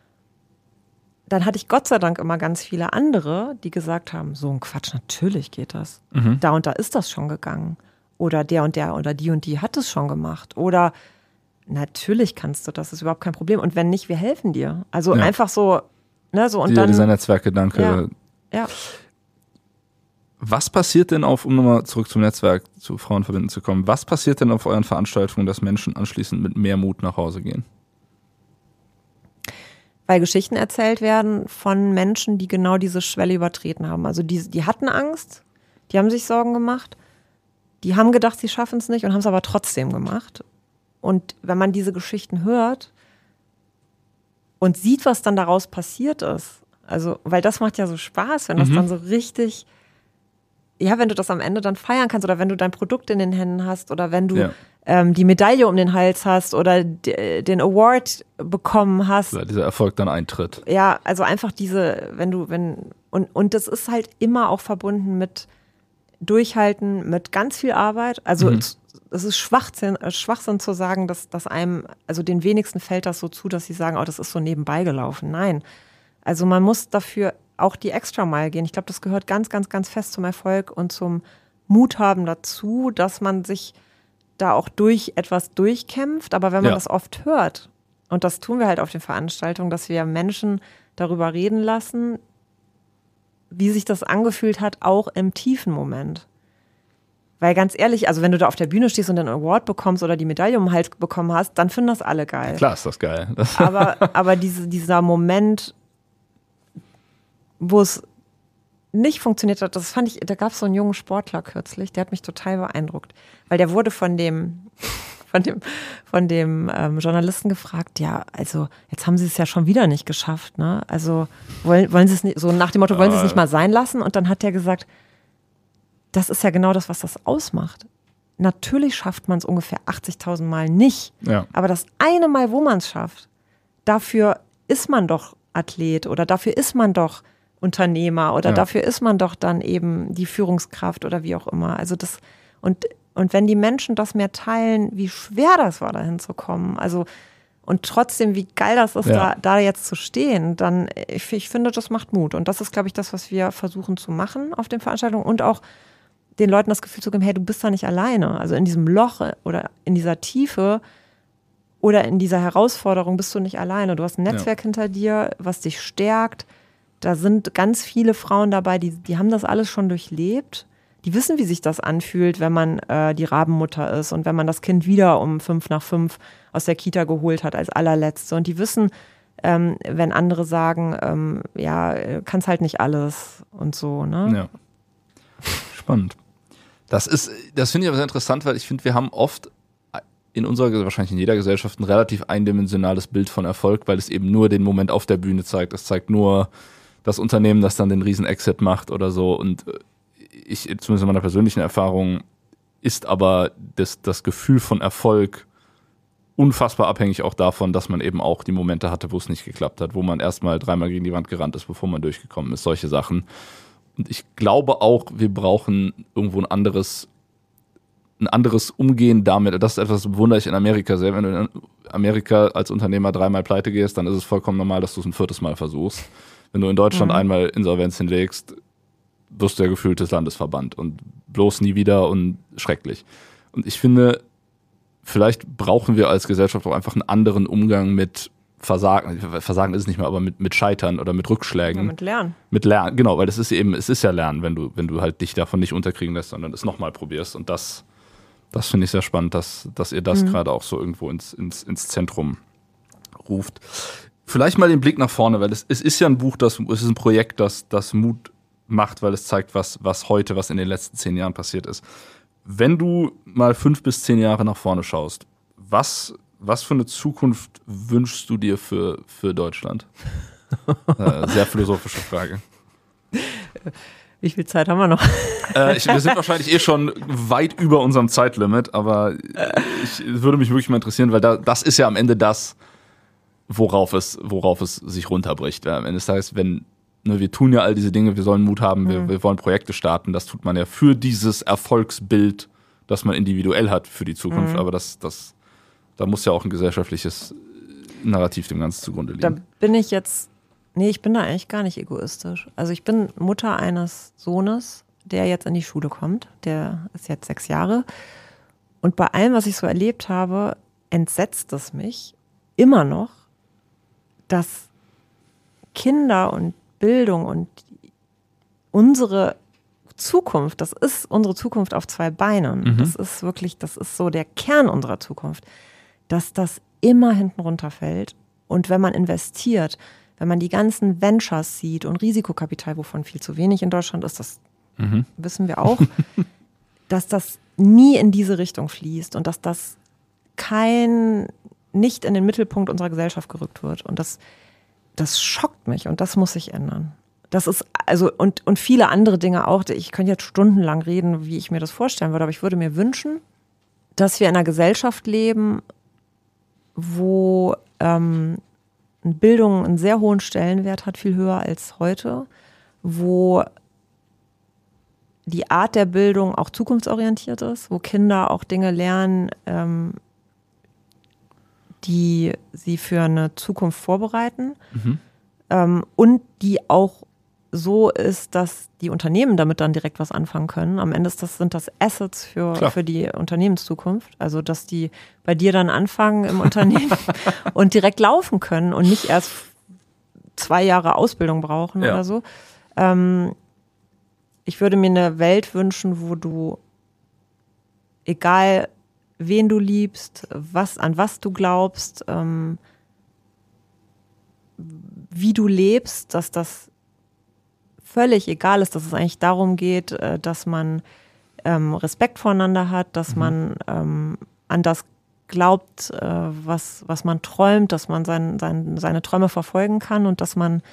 Dann hatte ich Gott sei Dank immer ganz viele andere, die gesagt haben, so ein Quatsch, natürlich geht das. Da und da ist das schon gegangen. Oder der und der oder die hat es schon gemacht. Oder Natürlich kannst du, das ist überhaupt kein Problem. Und wenn nicht, wir helfen dir. Also einfach so, ne, so und dann. Dieser Netzwerkgedanke. Ja. Was passiert denn um nochmal zurück zum Netzwerk, zu Frauen verbinden zu kommen, was passiert denn auf euren Veranstaltungen, dass Menschen anschließend mit mehr Mut nach Hause gehen? Weil Geschichten erzählt werden von Menschen, die genau diese Schwelle übertreten haben. Also die hatten Angst, die haben sich Sorgen gemacht, die haben gedacht, sie schaffen es nicht und haben es aber trotzdem gemacht. Und wenn man diese Geschichten hört und sieht, was dann daraus passiert ist, also, weil das macht ja so Spaß, wenn das dann so richtig, ja, wenn du das am Ende dann feiern kannst oder wenn du dein Produkt in den Händen hast oder wenn du die Medaille um den Hals hast oder den Award bekommen hast. Oder dieser Erfolg dann eintritt. Ja, also einfach und das ist halt immer auch verbunden mit Durchhalten, mit ganz viel Arbeit. Also es ist Schwachsinn zu sagen, dass einem, also den wenigsten fällt das so zu, dass sie sagen, oh, das ist so nebenbei gelaufen. Nein. Also man muss dafür auch die Extrameile gehen. Ich glaube, das gehört ganz, ganz, ganz fest zum Erfolg und zum Mut haben dazu, dass man sich da auch durch etwas durchkämpft. Aber wenn man das oft hört, und das tun wir halt auf den Veranstaltungen, dass wir Menschen darüber reden lassen, wie sich das angefühlt hat, auch im tiefen Moment. Weil ganz ehrlich, also wenn du da auf der Bühne stehst und den Award bekommst oder die Medaille um den Hals bekommen hast, dann finden das alle geil. Klar ist das geil. Aber dieser Moment, wo es nicht funktioniert hat, das fand ich, da gab es so einen jungen Sportler kürzlich, der hat mich total beeindruckt. Weil der wurde von dem Journalisten gefragt, ja, also jetzt haben sie es ja schon wieder nicht geschafft, ne? Also wollen sie es nicht, so nach dem Motto, wollen sie es nicht mal sein lassen? Und dann hat der gesagt, das ist ja genau das, was das ausmacht. Natürlich schafft man es ungefähr 80.000 Mal nicht. Ja. Aber das eine Mal, wo man es schafft, dafür ist man doch Athlet oder dafür ist man doch Unternehmer oder dafür ist man doch dann eben die Führungskraft oder wie auch immer. Also das, und wenn die Menschen das mehr teilen, wie schwer das war, dahin zu kommen, also und trotzdem, wie geil das ist, da jetzt zu stehen, dann, ich finde, das macht Mut. Und das ist, glaube ich, das, was wir versuchen zu machen auf den Veranstaltungen und auch den Leuten das Gefühl zu geben, hey, du bist da nicht alleine. Also in diesem Loch oder in dieser Tiefe oder in dieser Herausforderung bist du nicht alleine. Du hast ein Netzwerk hinter dir, was dich stärkt. Da sind ganz viele Frauen dabei, die haben das alles schon durchlebt. Die wissen, wie sich das anfühlt, wenn man die Rabenmutter ist und wenn man das Kind wieder um 5:05 aus der Kita geholt hat als allerletzte. Und die wissen, wenn andere sagen, kannst halt nicht alles und so. Ne? Ja. Spannend. Das finde ich aber sehr interessant, weil ich finde, wir haben oft in unserer, wahrscheinlich in jeder Gesellschaft, ein relativ eindimensionales Bild von Erfolg, weil es eben nur den Moment auf der Bühne zeigt. Es zeigt nur das Unternehmen, das dann den riesen Exit macht oder so. Und ich, zumindest in meiner persönlichen Erfahrung, ist aber das Gefühl von Erfolg unfassbar abhängig auch davon, dass man eben auch die Momente hatte, wo es nicht geklappt hat, wo man erstmal 3-mal gegen die Wand gerannt ist, bevor man durchgekommen ist. Solche Sachen. Und ich glaube auch, wir brauchen irgendwo ein anderes Umgehen damit. Das ist etwas, das bewundere ich in Amerika sehr. Wenn du in Amerika als Unternehmer 3-mal pleite gehst, dann ist es vollkommen normal, dass du es ein 4. Mal versuchst. Wenn du in Deutschland einmal Insolvenz hinlegst, wirst du ja gefühlt des Landes verbannt und bloß nie wieder und schrecklich. Und ich finde, vielleicht brauchen wir als Gesellschaft auch einfach einen anderen Umgang mit Versagen. Versagen ist es nicht mehr, aber mit Scheitern oder mit Rückschlägen. Ja, mit Lernen. Mit Lernen, genau, weil es ist ja Lernen, wenn du halt dich davon nicht unterkriegen lässt, sondern es nochmal probierst. Und das finde ich sehr spannend, dass ihr das gerade auch so irgendwo ins Zentrum ruft. Vielleicht mal den Blick nach vorne, weil es ist ja ein Buch, es ist ein Projekt, das Mut macht, weil es zeigt, was in den letzten 10 Jahren passiert ist. Wenn du mal 5 bis 10 Jahre nach vorne schaust, was für eine Zukunft wünschst du dir für Deutschland? Sehr philosophische Frage. Wie viel Zeit haben wir noch? Wir sind wahrscheinlich schon weit über unserem Zeitlimit, aber ich würde mich wirklich mal interessieren, weil das ist ja am Ende das, worauf es sich runterbricht. Am Ende des Tages, wir tun ja all diese Dinge, wir sollen Mut haben, wir wollen Projekte starten, das tut man ja für dieses Erfolgsbild, das man individuell hat für die Zukunft, aber da muss ja auch ein gesellschaftliches Narrativ dem Ganzen zugrunde liegen. Da bin ich ich bin da eigentlich gar nicht egoistisch. Also ich bin Mutter eines Sohnes, der jetzt in die Schule kommt, der ist jetzt 6 Jahre und bei allem, was ich so erlebt habe, entsetzt es mich immer noch, dass Kinder und Bildung und unsere Zukunft, das ist unsere Zukunft auf 2 Beinen, das ist so der Kern unserer Zukunft, dass das immer hinten runterfällt. Und wenn man investiert, wenn man die ganzen Ventures sieht und Risikokapital, wovon viel zu wenig in Deutschland ist, das wissen wir auch, dass das nie in diese Richtung fließt und dass das nicht in den Mittelpunkt unserer Gesellschaft gerückt wird. Und das schockt mich und das muss sich ändern. Das ist, und viele andere Dinge auch. Ich könnte jetzt stundenlang reden, wie ich mir das vorstellen würde, aber ich würde mir wünschen, dass wir in einer Gesellschaft leben, wo Bildung einen sehr hohen Stellenwert hat, viel höher als heute, wo die Art der Bildung auch zukunftsorientiert ist, wo Kinder auch Dinge lernen, die sie für eine Zukunft vorbereiten und die auch so ist, dass die Unternehmen damit dann direkt was anfangen können. Am Ende sind das Assets für die Unternehmenszukunft. Also, dass die bei dir dann anfangen im Unternehmen und direkt laufen können und nicht erst 2 Jahre Ausbildung brauchen oder so. Ich würde mir eine Welt wünschen, wo du, egal wen du liebst, an was du glaubst, wie du lebst, dass das völlig egal ist, dass es eigentlich darum geht, dass man Respekt voreinander hat, dass man an das glaubt, was man träumt, dass man seine Träume verfolgen kann und dass man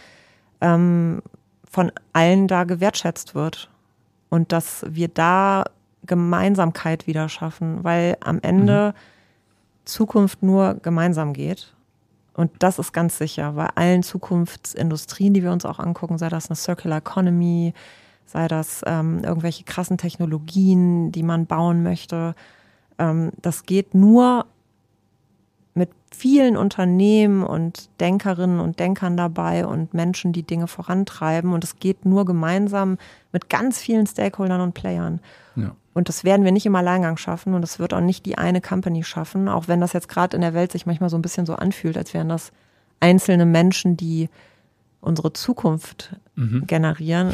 von allen da gewertschätzt wird und dass wir da Gemeinsamkeit wieder schaffen, weil am Ende Zukunft nur gemeinsam geht. Und das ist ganz sicher, bei allen Zukunftsindustrien, die wir uns auch angucken, sei das eine Circular Economy, sei das irgendwelche krassen Technologien, die man bauen möchte. Das geht nur mit vielen Unternehmen und Denkerinnen und Denkern dabei und Menschen, die Dinge vorantreiben. Und es geht nur gemeinsam mit ganz vielen Stakeholdern und Playern. Ja. Und das werden wir nicht im Alleingang schaffen und das wird auch nicht die eine Company schaffen, auch wenn das jetzt gerade in der Welt sich manchmal so ein bisschen so anfühlt, als wären das einzelne Menschen, die unsere Zukunft generieren.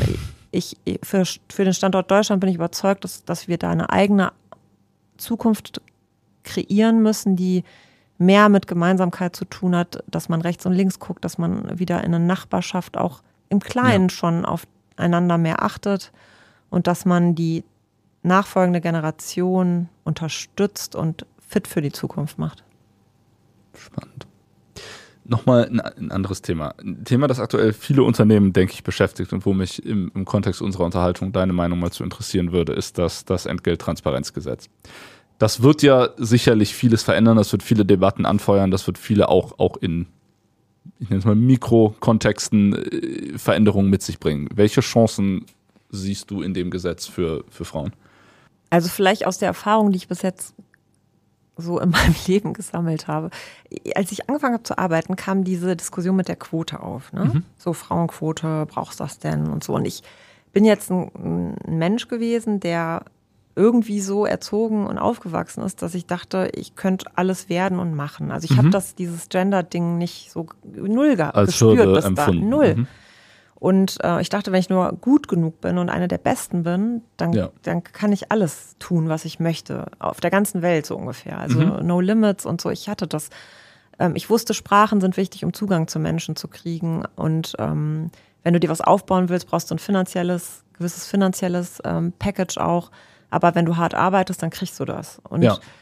Für den Standort Deutschland bin ich überzeugt, dass wir da eine eigene Zukunft kreieren müssen, die mehr mit Gemeinsamkeit zu tun hat, dass man rechts und links guckt, dass man wieder in einer Nachbarschaft auch im Kleinen schon aufeinander mehr achtet und dass man die nachfolgende Generation unterstützt und fit für die Zukunft macht. Spannend. Nochmal ein anderes Thema. Ein Thema, das aktuell viele Unternehmen, denke ich, beschäftigt und wo mich im Kontext unserer Unterhaltung deine Meinung mal zu interessieren würde, ist das Entgelttransparenzgesetz. Das wird ja sicherlich vieles verändern, das wird viele Debatten anfeuern, das wird viele auch in, ich nenne es mal, Mikrokontexten Veränderungen mit sich bringen. Welche Chancen siehst du in dem Gesetz für Frauen? Also vielleicht aus der Erfahrung, die ich bis jetzt so in meinem Leben gesammelt habe. Als ich angefangen habe zu arbeiten, kam diese Diskussion mit der Quote auf. Ne? So Frauenquote, brauchst du das denn und so. Und ich bin jetzt ein Mensch gewesen, der irgendwie so erzogen und aufgewachsen ist, dass ich dachte, ich könnte alles werden und machen. Also ich habe dieses Gender-Ding nicht so null als gespürt. Hürde empfunden. Null. Und ich dachte, wenn ich nur gut genug bin und eine der Besten bin, dann kann ich alles tun, was ich möchte. Auf der ganzen Welt so ungefähr. Also no limits und so. Ich hatte das. Ich wusste, Sprachen sind wichtig, um Zugang zu Menschen zu kriegen. Und wenn du dir was aufbauen willst, brauchst du ein gewisses finanzielles Package auch. Aber wenn du hart arbeitest, dann kriegst du das. Und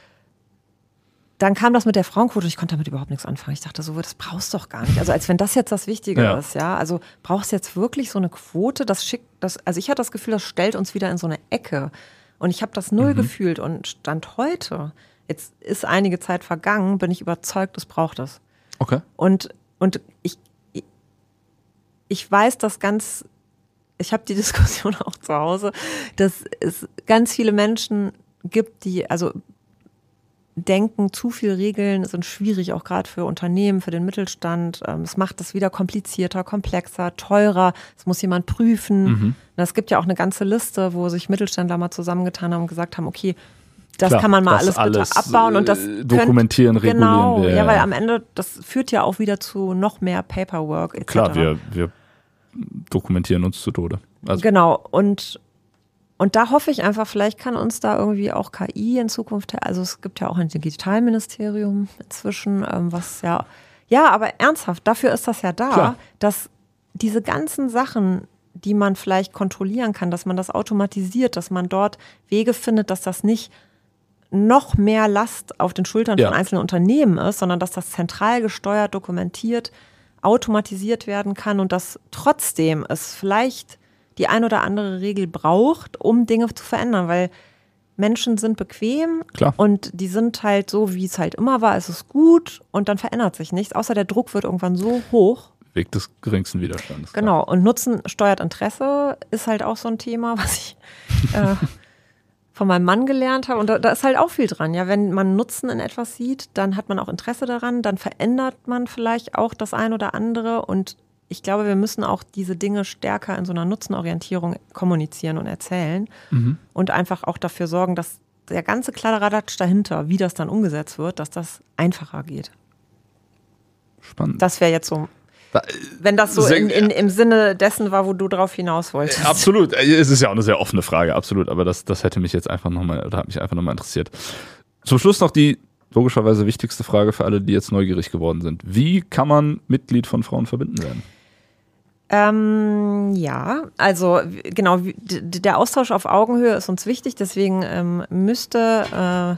dann kam das mit der Frauenquote und ich konnte damit überhaupt nichts anfangen. Ich dachte so, das brauchst du doch gar nicht. Also als wenn das jetzt das Wichtige ist, ja. Also brauchst du jetzt wirklich so eine Quote? Also ich hatte das Gefühl, das stellt uns wieder in so eine Ecke. Und ich habe das null gefühlt. Und Stand heute, jetzt ist einige Zeit vergangen, bin ich überzeugt, es braucht es. Okay. Und ich weiß, dass ich habe die Diskussion auch zu Hause, dass es ganz viele Menschen gibt, die denken, zu viele Regeln sind schwierig, auch gerade für Unternehmen, für den Mittelstand. Es macht das wieder komplizierter, komplexer, teurer. Es muss jemand prüfen. Es gibt ja auch eine ganze Liste, wo sich Mittelständler mal zusammengetan haben und gesagt haben, okay, das Klar, kann man mal das alles bitte abbauen und das dokumentieren, regulieren wir. Ja, weil am Ende, das führt ja auch wieder zu noch mehr Paperwork etc. Klar, wir dokumentieren uns zu Tode. Also. Genau, und da hoffe ich einfach, vielleicht kann uns da irgendwie auch KI in Zukunft, also es gibt ja auch ein Digitalministerium inzwischen, was ja, aber ernsthaft, dafür ist das ja da, Klar. dass diese ganzen Sachen, die man vielleicht kontrollieren kann, dass man das automatisiert, dass man dort Wege findet, dass das nicht noch mehr Last auf den Schultern von einzelnen Unternehmen ist, sondern dass das zentral gesteuert, dokumentiert, automatisiert werden kann und dass trotzdem es vielleicht die ein oder andere Regel braucht, um Dinge zu verändern, weil Menschen sind bequem und die sind halt so, wie es halt immer war, es ist gut und dann verändert sich nichts, außer der Druck wird irgendwann so hoch. Weg des geringsten Widerstandes. Genau, und Nutzen steuert Interesse ist halt auch so ein Thema, was ich von meinem Mann gelernt habe und da ist halt auch viel dran. Ja, wenn man Nutzen in etwas sieht, dann hat man auch Interesse daran, dann verändert man vielleicht auch das ein oder andere und ich glaube, wir müssen auch diese Dinge stärker in so einer Nutzenorientierung kommunizieren und erzählen und einfach auch dafür sorgen, dass der ganze Kladderadatsch dahinter, wie das dann umgesetzt wird, dass das einfacher geht. Spannend. Das wäre jetzt so, wenn das so im Sinne dessen war, wo du drauf hinaus wolltest. Absolut. Es ist ja auch eine sehr offene Frage, absolut. Aber das hätte mich jetzt einfach nochmal, oder hat mich einfach nochmal interessiert. Zum Schluss noch die logischerweise wichtigste Frage für alle, die jetzt neugierig geworden sind. Wie kann man Mitglied von Frauen verbinden werden? Ja, also genau, der Austausch auf Augenhöhe ist uns wichtig, deswegen müsstest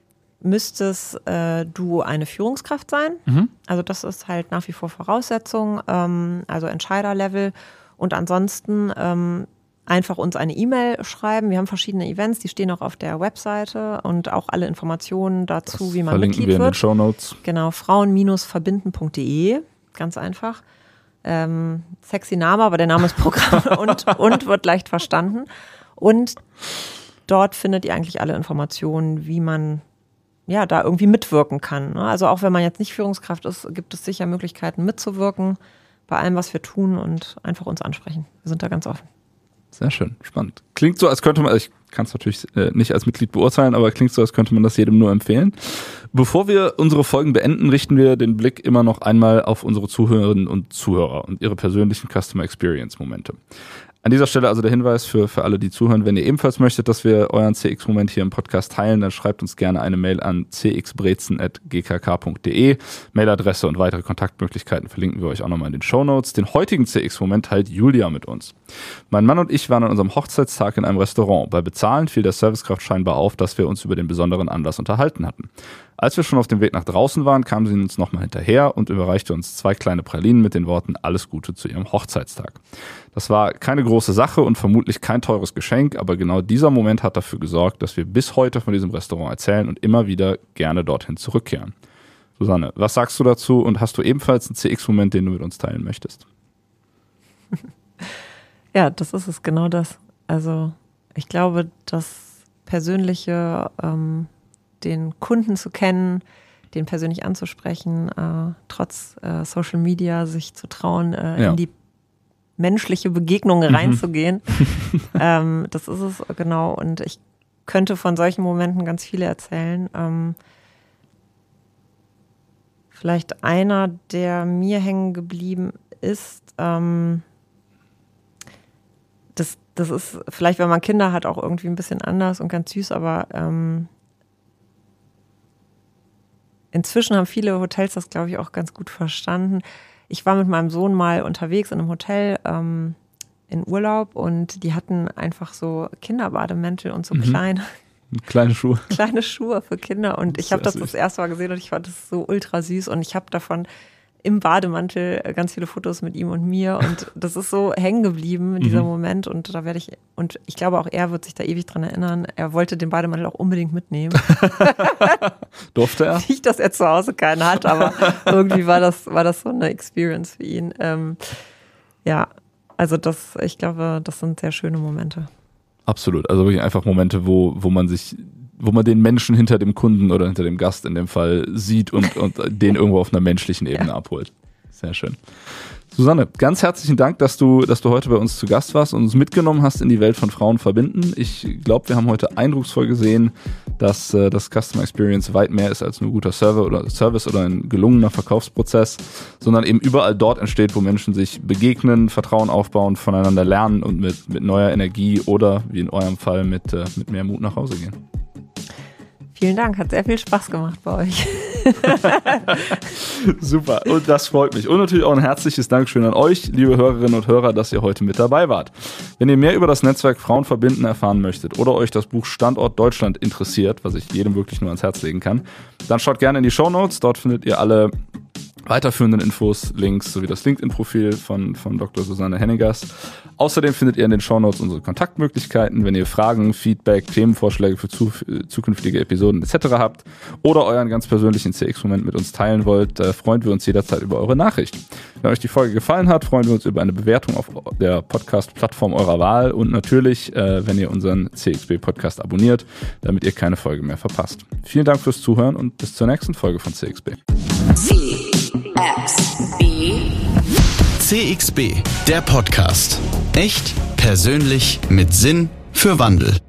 du eine Führungskraft sein. Also das ist halt nach wie vor Voraussetzung, also Entscheiderlevel und ansonsten einfach uns eine E-Mail schreiben. Wir haben verschiedene Events, die stehen auch auf der Webseite und auch alle Informationen dazu, das wie man Mitglied wird. Verlinken wir in den Shownotes. Genau, frauen-verbinden.de, ganz einfach. Sexy Name, aber der Name ist Programm und wird leicht verstanden. Und dort findet ihr eigentlich alle Informationen, wie man ja da irgendwie mitwirken kann. Also auch wenn man jetzt nicht Führungskraft ist, gibt es sicher Möglichkeiten mitzuwirken bei allem, was wir tun und einfach uns ansprechen. Wir sind da ganz offen. Sehr schön, spannend. Klingt so, als könnte man, ich kann es natürlich nicht als Mitglied beurteilen, aber klingt so, als könnte man das jedem nur empfehlen. Bevor wir unsere Folgen beenden, richten wir den Blick immer noch einmal auf unsere Zuhörerinnen und Zuhörer und ihre persönlichen Customer Experience Momente. An dieser Stelle also der Hinweis für alle, die zuhören, wenn ihr ebenfalls möchtet, dass wir euren CX-Moment hier im Podcast teilen, dann schreibt uns gerne eine Mail an cxbrezen@gkk.de. Mailadresse und weitere Kontaktmöglichkeiten verlinken wir euch auch nochmal in den Shownotes. Den heutigen CX-Moment teilt Julia mit uns. Mein Mann und ich waren an unserem Hochzeitstag in einem Restaurant. Bei Bezahlen fiel der Servicekraft scheinbar auf, dass wir uns über den besonderen Anlass unterhalten hatten. Als wir schon auf dem Weg nach draußen waren, kam sie uns nochmal hinterher und überreichte uns 2 kleine Pralinen mit den Worten Alles Gute zu ihrem Hochzeitstag. Das war keine große Sache und vermutlich kein teures Geschenk, aber genau dieser Moment hat dafür gesorgt, dass wir bis heute von diesem Restaurant erzählen und immer wieder gerne dorthin zurückkehren. Susanne, was sagst du dazu und hast du ebenfalls einen CX-Moment, den du mit uns teilen möchtest? Ja, das ist es, genau das. Also ich glaube, das Persönliche, den Kunden zu kennen, den persönlich anzusprechen, trotz Social Media sich zu trauen, in die menschliche Begegnung reinzugehen. Das ist es, genau. Und ich könnte von solchen Momenten ganz viele erzählen. Vielleicht einer, der mir hängen geblieben ist, das ist vielleicht, wenn man Kinder hat, auch irgendwie ein bisschen anders und ganz süß, aber inzwischen haben viele Hotels das, glaube ich, auch ganz gut verstanden. Ich war mit meinem Sohn mal unterwegs in einem Hotel in Urlaub und die hatten einfach so Kinderbademäntel und so kleine Schuhe für Kinder und ich habe das erste Mal gesehen und ich fand das so ultra süß und ich habe davon im Bademantel ganz viele Fotos mit ihm und mir und das ist so hängen geblieben, dieser Moment und da werde ich, und ich glaube auch er wird sich da ewig dran erinnern, er wollte den Bademantel auch unbedingt mitnehmen. Durfte er? Nicht, dass er zu Hause keinen hat, aber irgendwie war das so eine Experience für ihn. Ja, also ich glaube, das sind sehr schöne Momente. Absolut, also wirklich einfach Momente, wo man den Menschen hinter dem Kunden oder hinter dem Gast in dem Fall sieht und den irgendwo auf einer menschlichen Ebene abholt. Sehr schön. Susanne, ganz herzlichen Dank, dass du heute bei uns zu Gast warst und uns mitgenommen hast in die Welt von Frauen verbinden. Ich glaube, wir haben heute eindrucksvoll gesehen, dass das Customer Experience weit mehr ist als nur guter Service oder ein gelungener Verkaufsprozess, sondern eben überall dort entsteht, wo Menschen sich begegnen, Vertrauen aufbauen, voneinander lernen und mit neuer Energie oder, wie in eurem Fall, mit mehr Mut nach Hause gehen. Vielen Dank, hat sehr viel Spaß gemacht bei euch. Super, und das freut mich. Und natürlich auch ein herzliches Dankeschön an euch, liebe Hörerinnen und Hörer, dass ihr heute mit dabei wart. Wenn ihr mehr über das Netzwerk Frauen verbinden erfahren möchtet oder euch das Buch Standort Deutschland interessiert, was ich jedem wirklich nur ans Herz legen kann, dann schaut gerne in die Shownotes. Dort findet ihr alle weiterführenden Infos, Links sowie das LinkedIn-Profil von Dr. Susanne Hennigers. Außerdem findet ihr in den Shownotes unsere Kontaktmöglichkeiten, wenn ihr Fragen, Feedback, Themenvorschläge für zukünftige Episoden etc. habt oder euren ganz persönlichen CX-Moment mit uns teilen wollt, freuen wir uns jederzeit über eure Nachricht. Wenn euch die Folge gefallen hat, freuen wir uns über eine Bewertung auf der Podcast-Plattform eurer Wahl und natürlich, wenn ihr unseren CXB-Podcast abonniert, damit ihr keine Folge mehr verpasst. Vielen Dank fürs Zuhören und bis zur nächsten Folge von CXB. CXB, der Podcast. Echt, persönlich, mit Sinn für Wandel.